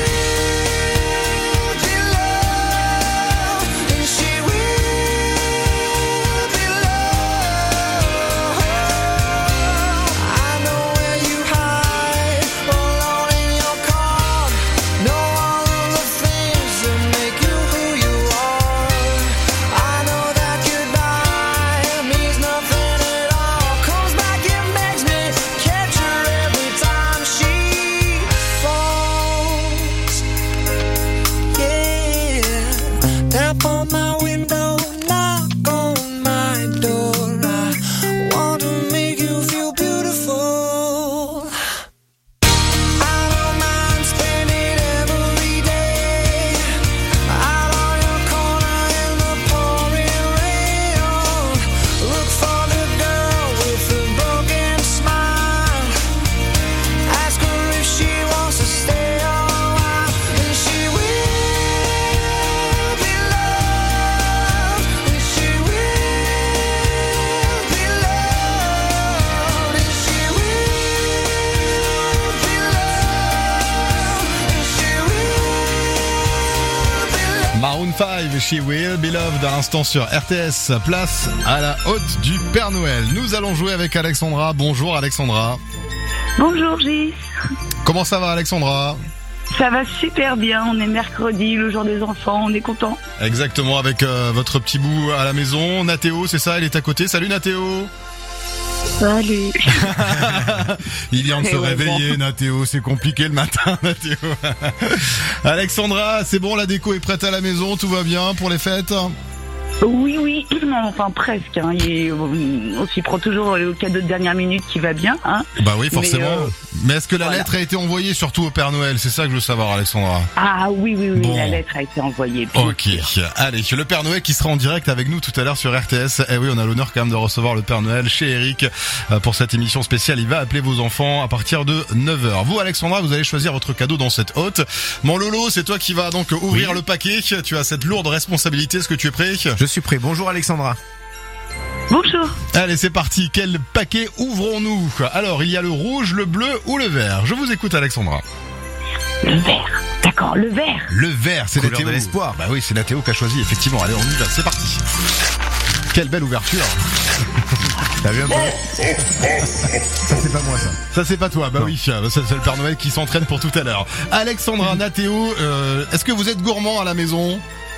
will be loved, and she will be loved. I know where you hide, alone in your car. Know all of the things that make you who you are. I know that goodbye means nothing at all. Comes back and makes me catch her every time she falls. Yeah, tap on my window, knock on my door. I want to make you feel beautiful. I don't mind spending every day out on your corner in the pouring rain. Look for the girl with the broken smile. Ask her if she wants to stay a while, and she will be loved, and she will be loved, and she will be loved, and she will be loved. Maroon five, She Will Be Loved, à l'instant sur R T S, place à la haute du Père Noël. Nous allons jouer avec Alexandra. Bonjour Alexandra. Bonjour Gis, Comment ça va Alexandra? ça va super bien, on est mercredi, le jour des enfants, on est content. Exactement, avec euh, votre petit bout à la maison. Nathéo, c'est ça, il est à côté. Salut Nathéo. Salut. Il vient de se Eh ouais, réveiller, bon. Nathéo, c'est compliqué le matin, Nathéo. Alexandra, c'est bon, la déco est prête à la maison, tout va bien pour les fêtes? Oui, oui, enfin presque. Hein. Il, on s'y prend toujours le cadeau de dernière minute qui va bien. Hein. Bah oui, forcément. Mais, euh, Mais est-ce que la voilà. lettre a été envoyée surtout au Père Noël? C'est ça que je veux savoir, Alexandra. Ah oui, oui, oui, bon. La lettre a été envoyée. Ok, allez, le Père Noël qui sera en direct avec nous tout à l'heure sur R T S. Eh oui, on a l'honneur quand même de recevoir le Père Noël chez Eric pour cette émission spéciale. Il va appeler vos enfants à partir de neuf heures. Vous, Alexandra, vous allez choisir votre cadeau dans cette hôte. Mon Lolo, c'est toi qui vas donc ouvrir oui. le paquet. Tu as cette lourde responsabilité. Est-ce que tu es prêt? Je suis prêt. Bonjour Alexandra. Bonjour. Allez, c'est parti. Quel paquet ouvrons-nous? Alors, il y a le rouge, le bleu ou le vert? Je vous écoute, Alexandra. Le vert. D'accord, le vert. Le vert, c'est la Théo. De l'espoir. Bah oui, c'est la Théo qui a choisi, effectivement. Allez, on y va. C'est parti. Quelle belle ouverture. T'as vu un peu? Ça c'est pas moi ça. Ça c'est pas toi, bah non. oui, c'est le Père Noël qui s'entraîne pour tout à l'heure. Alexandra, Nathéo, euh, est-ce que vous êtes gourmand à la maison?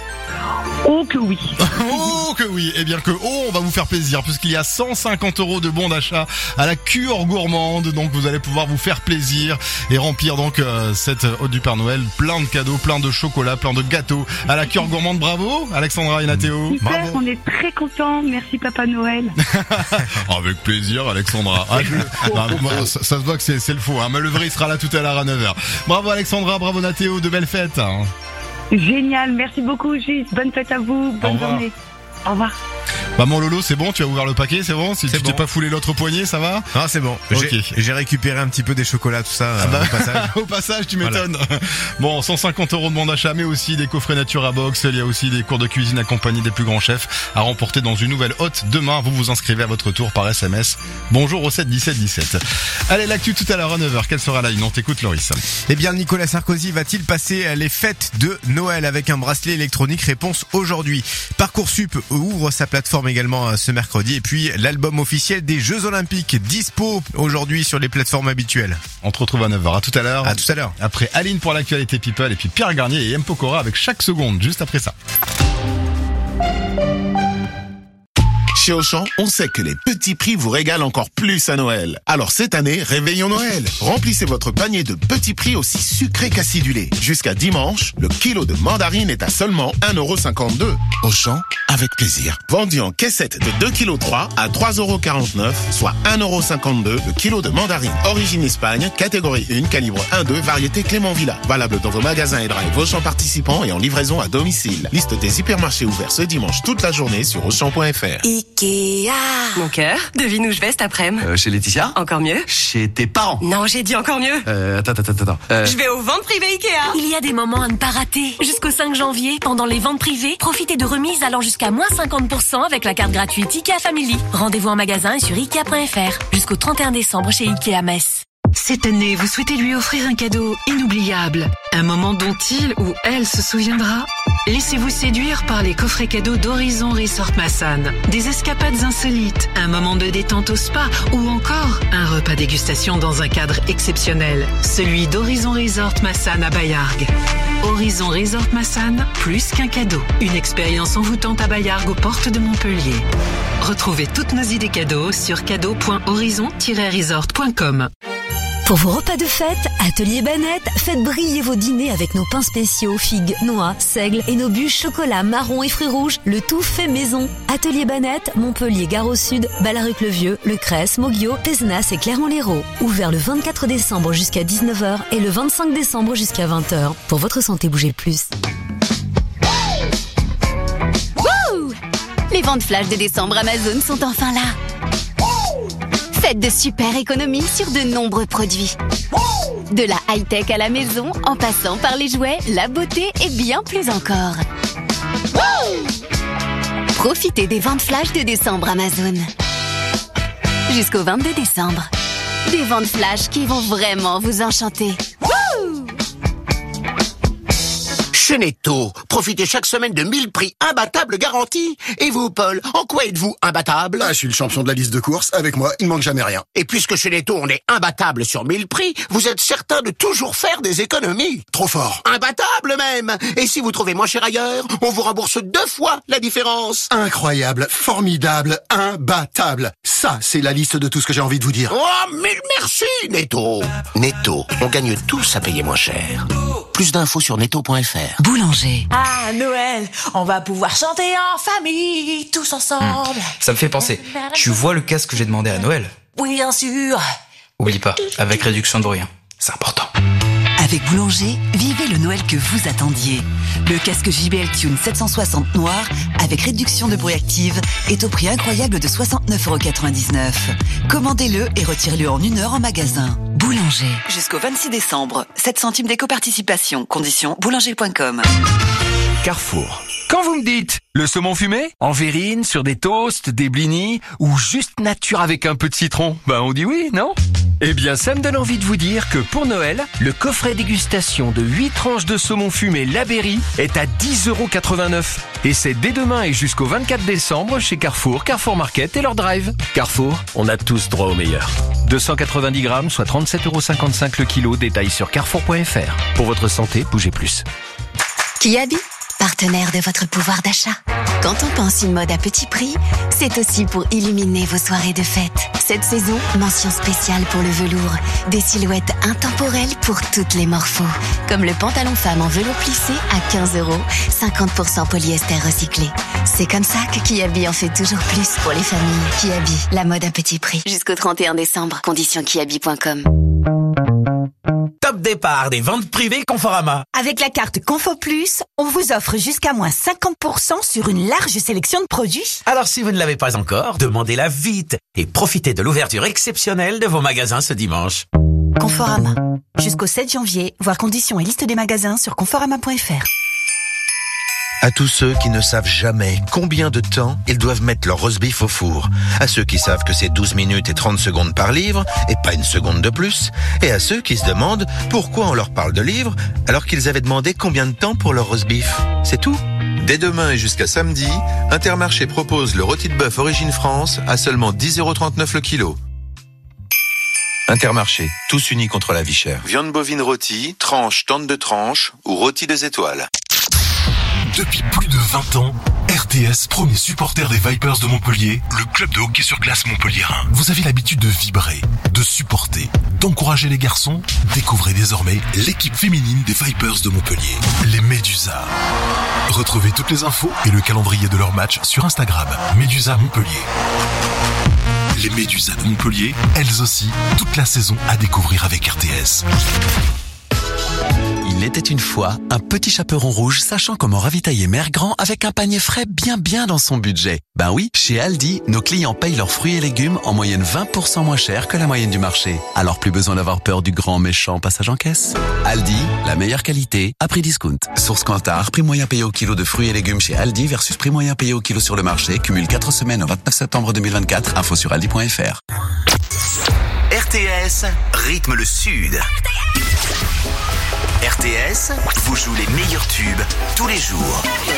Oh que oui. Oh que oui. Eh bien que oh on va vous faire plaisir puisqu'il y a cent cinquante euros de bons d'achat à la cure gourmande. Donc vous allez pouvoir vous faire plaisir et remplir donc euh, cette hôte du Père Noël. Plein de cadeaux, plein de chocolat, plein de gâteaux à la cure gourmande. Bravo Alexandra et Nathéo. Super, bravo. On est très contents. Merci Papa Noël. Avec plaisir Alexandra. Ah, je... bah, moi, ça, ça se voit que c'est, c'est le faux. Hein. Mais le vrai il sera là tout à l'heure à neuf heures. Bravo Alexandra, bravo Nathéo, de belles fêtes. Génial, merci beaucoup Gis, bonne fête à vous, bonne journée. Au revoir. Bah mon Lolo, c'est bon, tu as ouvert le paquet, c'est bon? Si c'est tu bon. t'es pas foulé l'autre poignet, ça va? Ah c'est bon. Ok. J'ai, j'ai récupéré un petit peu des chocolats, tout ça ah bah, euh, au passage. Au passage, tu m'étonnes. Voilà. Bon, cent cinquante euros de bon d'achat, mais aussi des coffrets nature à box. Il y a aussi des cours de cuisine accompagnés des plus grands chefs à remporter dans une nouvelle hôte demain. Vous vous inscrivez à votre tour par S M S. Bonjour au sept dix-sept dix-sept. Allez, l'actu tout à l'heure à neuf heures. Quelle sera la une? On t'écoute, Loris. Eh bien, Nicolas Sarkozy va-t-il passer les fêtes de Noël avec un bracelet électronique? Réponse aujourd'hui. Parcoursup ouvre sa plateforme également ce mercredi. Et puis, l'album officiel des Jeux Olympiques dispo aujourd'hui sur les plateformes habituelles. On te retrouve à neuf heures. À tout à l'heure. À tout à l'heure. Après Aline pour l'actualité People et puis Pierre Garnier et M. Pokora avec chaque seconde juste après ça. Chez Auchan, on sait que les petits prix vous régalent encore plus à Noël. Alors cette année, réveillons Noël. Remplissez votre panier de petits prix aussi sucrés qu'acidulés. Jusqu'à dimanche, le kilo de mandarine est à seulement un euro cinquante-deux. Auchan, avec plaisir. Vendu en caissette de deux virgule trois kilos à trois euros quarante-neuf, soit un euro cinquante-deux le kilo de mandarine. Origine Espagne, catégorie un, calibre un deux, variété Clément Villa. Valable dans vos magasins et drive Auchan participants et en livraison à domicile. Liste des hypermarchés ouverts ce dimanche toute la journée sur auchan point f r. Ikea. Mon cœur, devine où je vais cet après-midi. Euh, chez Laetitia. Encore mieux. Chez tes parents. Non, j'ai dit encore mieux. Euh, attends, attends, attends. Euh... Je vais aux ventes privées Ikea. Il y a des moments à ne pas rater. Jusqu'au cinq janvier, pendant les ventes privées, profitez de remises allant jusqu'à moins cinquante pour cent avec la carte gratuite Ikea Family. Rendez-vous en magasin et sur ikea point f r. Jusqu'au trente et un décembre chez Ikea Metz. Cette année, vous souhaitez lui offrir un cadeau inoubliable, un moment dont il ou elle se souviendra? Laissez-vous séduire par les coffrets cadeaux d'Horizon Resort Massane. Des escapades insolites, un moment de détente au spa ou encore un repas dégustation dans un cadre exceptionnel. Celui d'Horizon Resort Massane à Bayargues. Horizon Resort Massane, plus qu'un cadeau. Une expérience envoûtante à Bayargues aux portes de Montpellier. Retrouvez toutes nos idées cadeaux sur cadeau point horizon tiret resort point com. Pour vos repas de fête, Atelier Banette, faites briller vos dîners avec nos pains spéciaux, figues, noix, seigles et nos bûches chocolat, marron et fruits rouges, le tout fait maison. Atelier Banette, Montpellier, Gare au Sud, Ballaruc-le-Vieux, Le Cresse, Moguio, Pézenas et Clermont-Lérault. Ouvert le vingt-quatre décembre jusqu'à dix-neuf heures et le vingt-cinq décembre jusqu'à vingt heures. Pour votre santé, bougez le plus. Wouh! Les ventes flash de décembre Amazon sont enfin là. Faites de super économies sur de nombreux produits. De la high-tech à la maison, en passant par les jouets, la beauté et bien plus encore. Profitez des ventes flash de décembre Amazon. Jusqu'au vingt-deux décembre. Des ventes flash qui vont vraiment vous enchanter. Chez Netto, profitez chaque semaine de mille prix imbattables garantis. Et vous, Paul, en quoi êtes-vous imbattable? Ah, je suis le champion de la liste de courses. Avec moi, il manque jamais rien. Et puisque chez Netto, on est imbattable sur mille prix, vous êtes certain de toujours faire des économies. Trop fort. Imbattable même. Et si vous trouvez moins cher ailleurs, on vous rembourse deux fois la différence. Incroyable, formidable, imbattable. Ça, c'est la liste de tout ce que j'ai envie de vous dire. Oh, mais merci, Netto. Netto, on gagne tous à payer moins cher. Plus d'infos sur netto point f r. Noël. Boulanger. Ah, Noël, on va pouvoir chanter en famille, tous ensemble. Mmh. Ça me fait penser, tu vois le casque que j'ai demandé à Noël? Oui, bien sûr. Oublie pas, avec réduction de bruit, hein. C'est important. Avec Boulanger, vivez le Noël que vous attendiez. Le casque J B L Tune sept cent soixante noir, avec réduction de bruit active, est au prix incroyable de soixante-neuf euros quatre-vingt-dix-neuf. Commandez-le et retirez-le en une heure en magasin. Boulanger. Jusqu'au vingt-six décembre, sept centimes d'éco-participation. Conditions boulanger point com. Carrefour. Quand vous me dites le saumon fumé, en verrine, sur des toasts, des blinis, ou juste nature avec un peu de citron, ben on dit oui, non? Eh bien, ça me donne envie de vous dire que pour Noël, le coffret dégustation de huit tranches de saumon fumé La Berry est à dix euros quatre-vingt-neuf. Et c'est dès demain et jusqu'au vingt-quatre décembre chez Carrefour, Carrefour Market et leur drive. Carrefour, on a tous droit au meilleur. deux cent quatre-vingt-dix grammes, soit trente-sept euros cinquante-cinq le kilo, détail sur carrefour point f r. Pour votre santé, bougez plus. Kiabi, partenaire de votre pouvoir d'achat. Quand on pense une mode à petit prix, c'est aussi pour illuminer vos soirées de fête. Cette saison, mention spéciale pour le velours. Des silhouettes intemporelles pour toutes les morphos. Comme le pantalon femme en velours plissé à quinze euros, cinquante pour cent polyester recyclé. C'est comme ça que Kiabi en fait toujours plus pour les familles. Kiabi, la mode à petit prix. Jusqu'au trente et un décembre. Conditions kiabi point com. Top départ des ventes privées Conforama. Avec la carte Confo Plus, on vous offre jusqu'à moins cinquante pour cent sur une large sélection de produits. Alors si vous ne l'avez pas encore, demandez-la vite et profitez de l'ouverture exceptionnelle de vos magasins ce dimanche. Conforama. Jusqu'au sept janvier, voir conditions et liste des magasins sur conforama point f r. À tous ceux qui ne savent jamais combien de temps ils doivent mettre leur roast beef au four. À ceux qui savent que c'est douze minutes et trente secondes par livre et pas une seconde de plus. Et à ceux qui se demandent pourquoi on leur parle de livres alors qu'ils avaient demandé combien de temps pour leur roast beef. C'est tout. Dès demain et jusqu'à samedi, Intermarché propose le rôti de bœuf Origine France à seulement dix euros trente-neuf le kilo. Intermarché, tous unis contre la vie chère. Viande bovine rôtie, tranche, tente de tranche ou rôti des étoiles. Depuis plus de vingt ans, R T S, premier supporter des Vipers de Montpellier, le club de hockey sur glace montpelliérain. Vous avez l'habitude de vibrer, de supporter, d'encourager les garçons. Découvrez désormais l'équipe féminine des Vipers de Montpellier, les Médusas. Retrouvez toutes les infos et le calendrier de leurs matchs sur Instagram, Médusa Montpellier. Les Médusas de Montpellier, elles aussi, toute la saison à découvrir avec R T S. Il était une fois un petit chaperon rouge sachant comment ravitailler Mère Grand avec un panier frais bien bien dans son budget. Ben oui, chez Aldi, nos clients payent leurs fruits et légumes en moyenne vingt pour cent moins cher que la moyenne du marché. Alors plus besoin d'avoir peur du grand méchant passage en caisse. Aldi, la meilleure qualité à prix discount. Source Kantar, prix moyen payé au kilo de fruits et légumes chez Aldi versus prix moyen payé au kilo sur le marché. Cumule quatre semaines au vingt-neuf septembre deux mille vingt-quatre. Info sur aldi point f r. R T S rythme le Sud. R T S vous joue les meilleurs tubes tous les jours.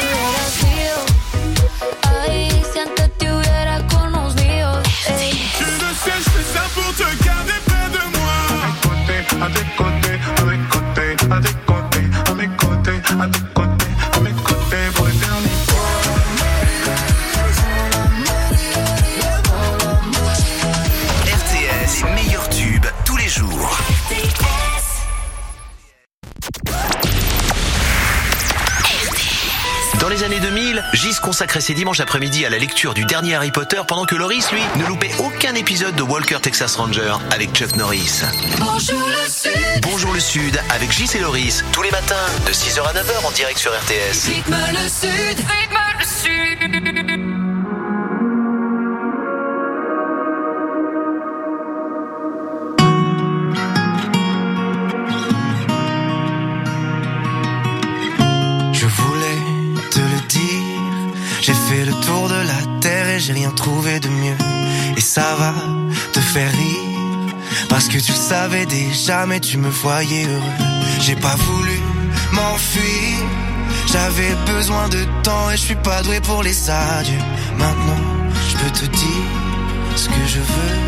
R T S, les meilleurs tubes tous les jours. Dans les années deux mille, Gis consacrait ses dimanches après-midi à la lecture du dernier Harry Potter pendant que Loris, lui, ne loupait aucun épisode de Walker Texas Ranger avec Chuck Norris. Bonjour le Sud. Bonjour le Sud avec Gis et Loris, tous les matins, de six heures à neuf heures en direct sur R T S. Rythme le Sud. Rythme le Sud. J'ai fait le tour de la terre et j'ai rien trouvé de mieux. Et ça va te faire rire, parce que tu le savais déjà mais tu me voyais heureux. J'ai pas voulu m'enfuir, j'avais besoin de temps et je suis pas doué pour les adieux. Maintenant je peux te dire ce que je veux.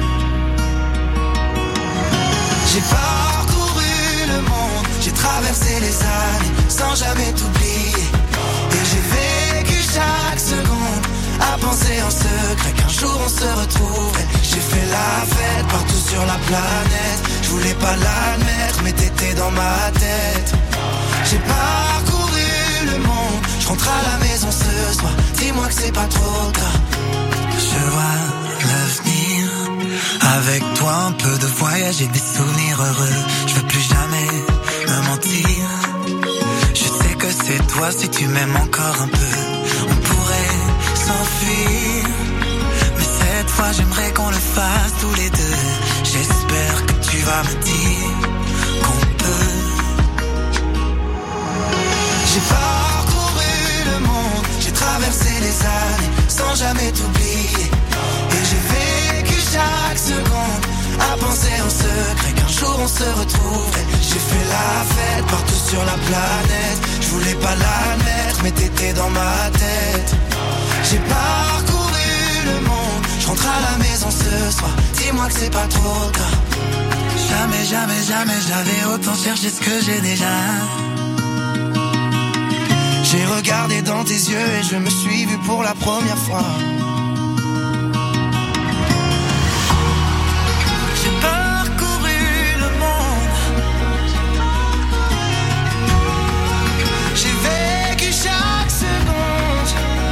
J'ai parcouru le monde, j'ai traversé les années sans jamais t'oublier. Et j'ai vécu chaque seconde à penser en secret qu'un jour on se retrouverait. J'ai fait la fête partout sur la planète. Je voulais pas l'admettre mais t'étais dans ma tête. J'ai parcouru dis-moi que c'est pas trop tard. Je vois l'avenir avec toi, un peu de voyage et des souvenirs heureux. Je veux plus jamais me mentir. Je sais que c'est toi si tu m'aimes encore un peu. On pourrait s'enfuir, mais cette fois j'aimerais qu'on le fasse tous les deux. J'espère que tu vas me dire qu'on peut. J'ai parcouru le monde, j'ai traversé les années sans jamais t'oublier. Et j'ai vécu chaque seconde à penser en secret qu'un jour on se retrouverait. J'ai fait la fête partout sur la planète. Je voulais pas l'admettre mais t'étais dans ma tête. J'ai parcouru le monde, je rentre à la maison ce soir. Dis-moi que c'est pas trop tard. Jamais, jamais, jamais j'avais autant cherché ce que j'ai déjà. J'ai regardé dans tes yeux et je me suis vu pour la première fois. J'ai parcouru le monde. J'ai vécu chaque seconde.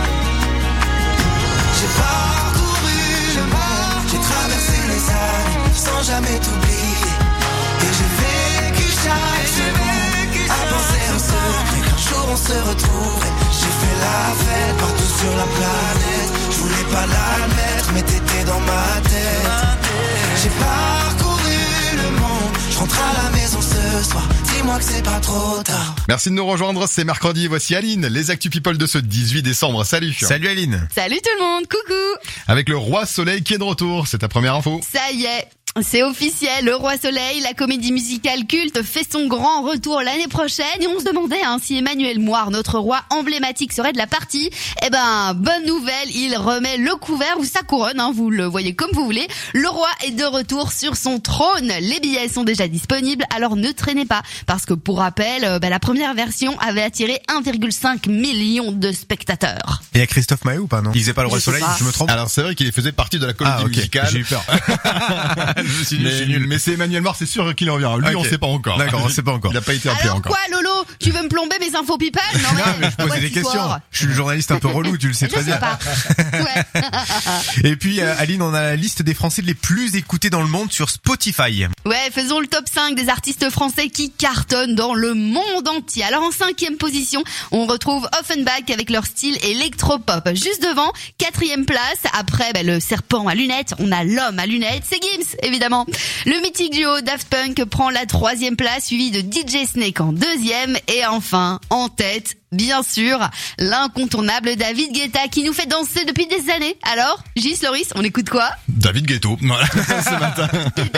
J'ai parcouru le monde. J'ai traversé les années sans jamais t'oublier. Et j'ai vécu chaque seconde à penser au secret qu'un jour on se retrouverait. J'ai fait la fête partout sur la planète. Je voulais pas l'admettre mais t'étais dans ma tête. J'ai parcouru le monde, je rentre à la maison ce soir. Dis-moi que c'est pas trop tard. Merci de nous rejoindre, c'est mercredi. Voici Aline, les Actu People de ce dix-huit décembre. Salut. Salut Aline. Salut tout le monde, coucou. Avec le Roi Soleil qui est de retour, c'est ta première info. Ça y est, c'est officiel, le Roi Soleil, la comédie musicale culte, fait son grand retour l'année prochaine. Et on se demandait hein, si Emmanuel Moire, notre roi emblématique, serait de la partie. Eh ben, bonne nouvelle, il remet le couvert ou sa couronne, hein, vous le voyez comme vous voulez. Le roi est de retour sur son trône. Les billets sont déjà disponibles, alors ne traînez pas. Parce que pour rappel, euh, bah, la première version avait attiré un virgule cinq million de spectateurs. Et il y a Christophe Maé ou pas, non? Il faisait pas le Roi Je sais Soleil, pas. je me trompe? Alors c'est vrai qu'il faisait partie de la comédie Ah, ok. musicale. J'ai eu peur. Je me suis dit, je suis Mais, nul. mais c'est Emmanuel Moire, c'est sûr qu'il en vient. Lui, Ok. on sait pas encore. D'accord, on sait pas encore. Il a pas été appelé Alors encore. quoi Lolo, tu veux me plomber mes infos people? Non mais, Non, mais je posais quoi, des cette questions. histoire Je suis le journaliste un peu relou, tu le sais Je très sais bien. pas. Ouais. Et puis, euh, Aline, on a la liste des Français les plus écoutés dans le monde sur Spotify. Ouais, faisons le top cinq des artistes français qui cartonnent dans le monde entier. Alors en cinquième position, on retrouve Offenbach avec leur style électropop. Juste devant, quatrième place, après bah, le serpent à lunettes, on a l'homme à lunettes, c'est Gims, évidemment. Le mythique duo Daft Punk prend la troisième place, suivi de D J Snake en deuxième, et enfin, en tête, bien sûr, l'incontournable David Guetta qui nous fait danser depuis des années. Alors, Gis, Loris, on écoute quoi? David Guetto, voilà, ce matin.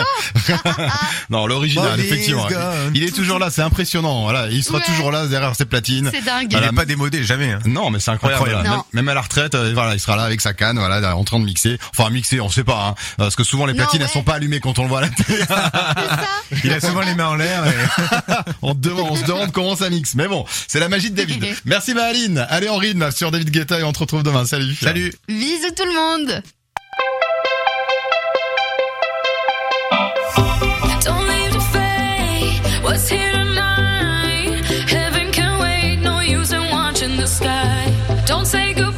Non, l'original, Bobby's effectivement. gone. Il est toujours là, c'est impressionnant. Voilà, il sera Ouais. toujours là derrière ses platines. C'est dingue. Il Voilà. est pas démodé, jamais. Hein. Non, mais c'est incroyable. Incroyable. Voilà. Non. Même, même à la retraite, euh, voilà, il sera là avec sa canne, voilà, en train de mixer. Enfin, mixer, on sait pas, hein, parce que souvent les Non, platines, ouais. elles sont pas allumées quand on le voit à la télé. Il a souvent les mains en l'air. Et... on, se demande, on se demande comment ça mixe. Mais bon, c'est la magie de David. Merci Mahaline. Allez en rythme sur David Guetta et on te retrouve demain. Salut. Salut. Bisous tout le monde. Don't leave the fate. What's here tonight? Heaven can wait. No use in watching the sky. Don't say goodbye.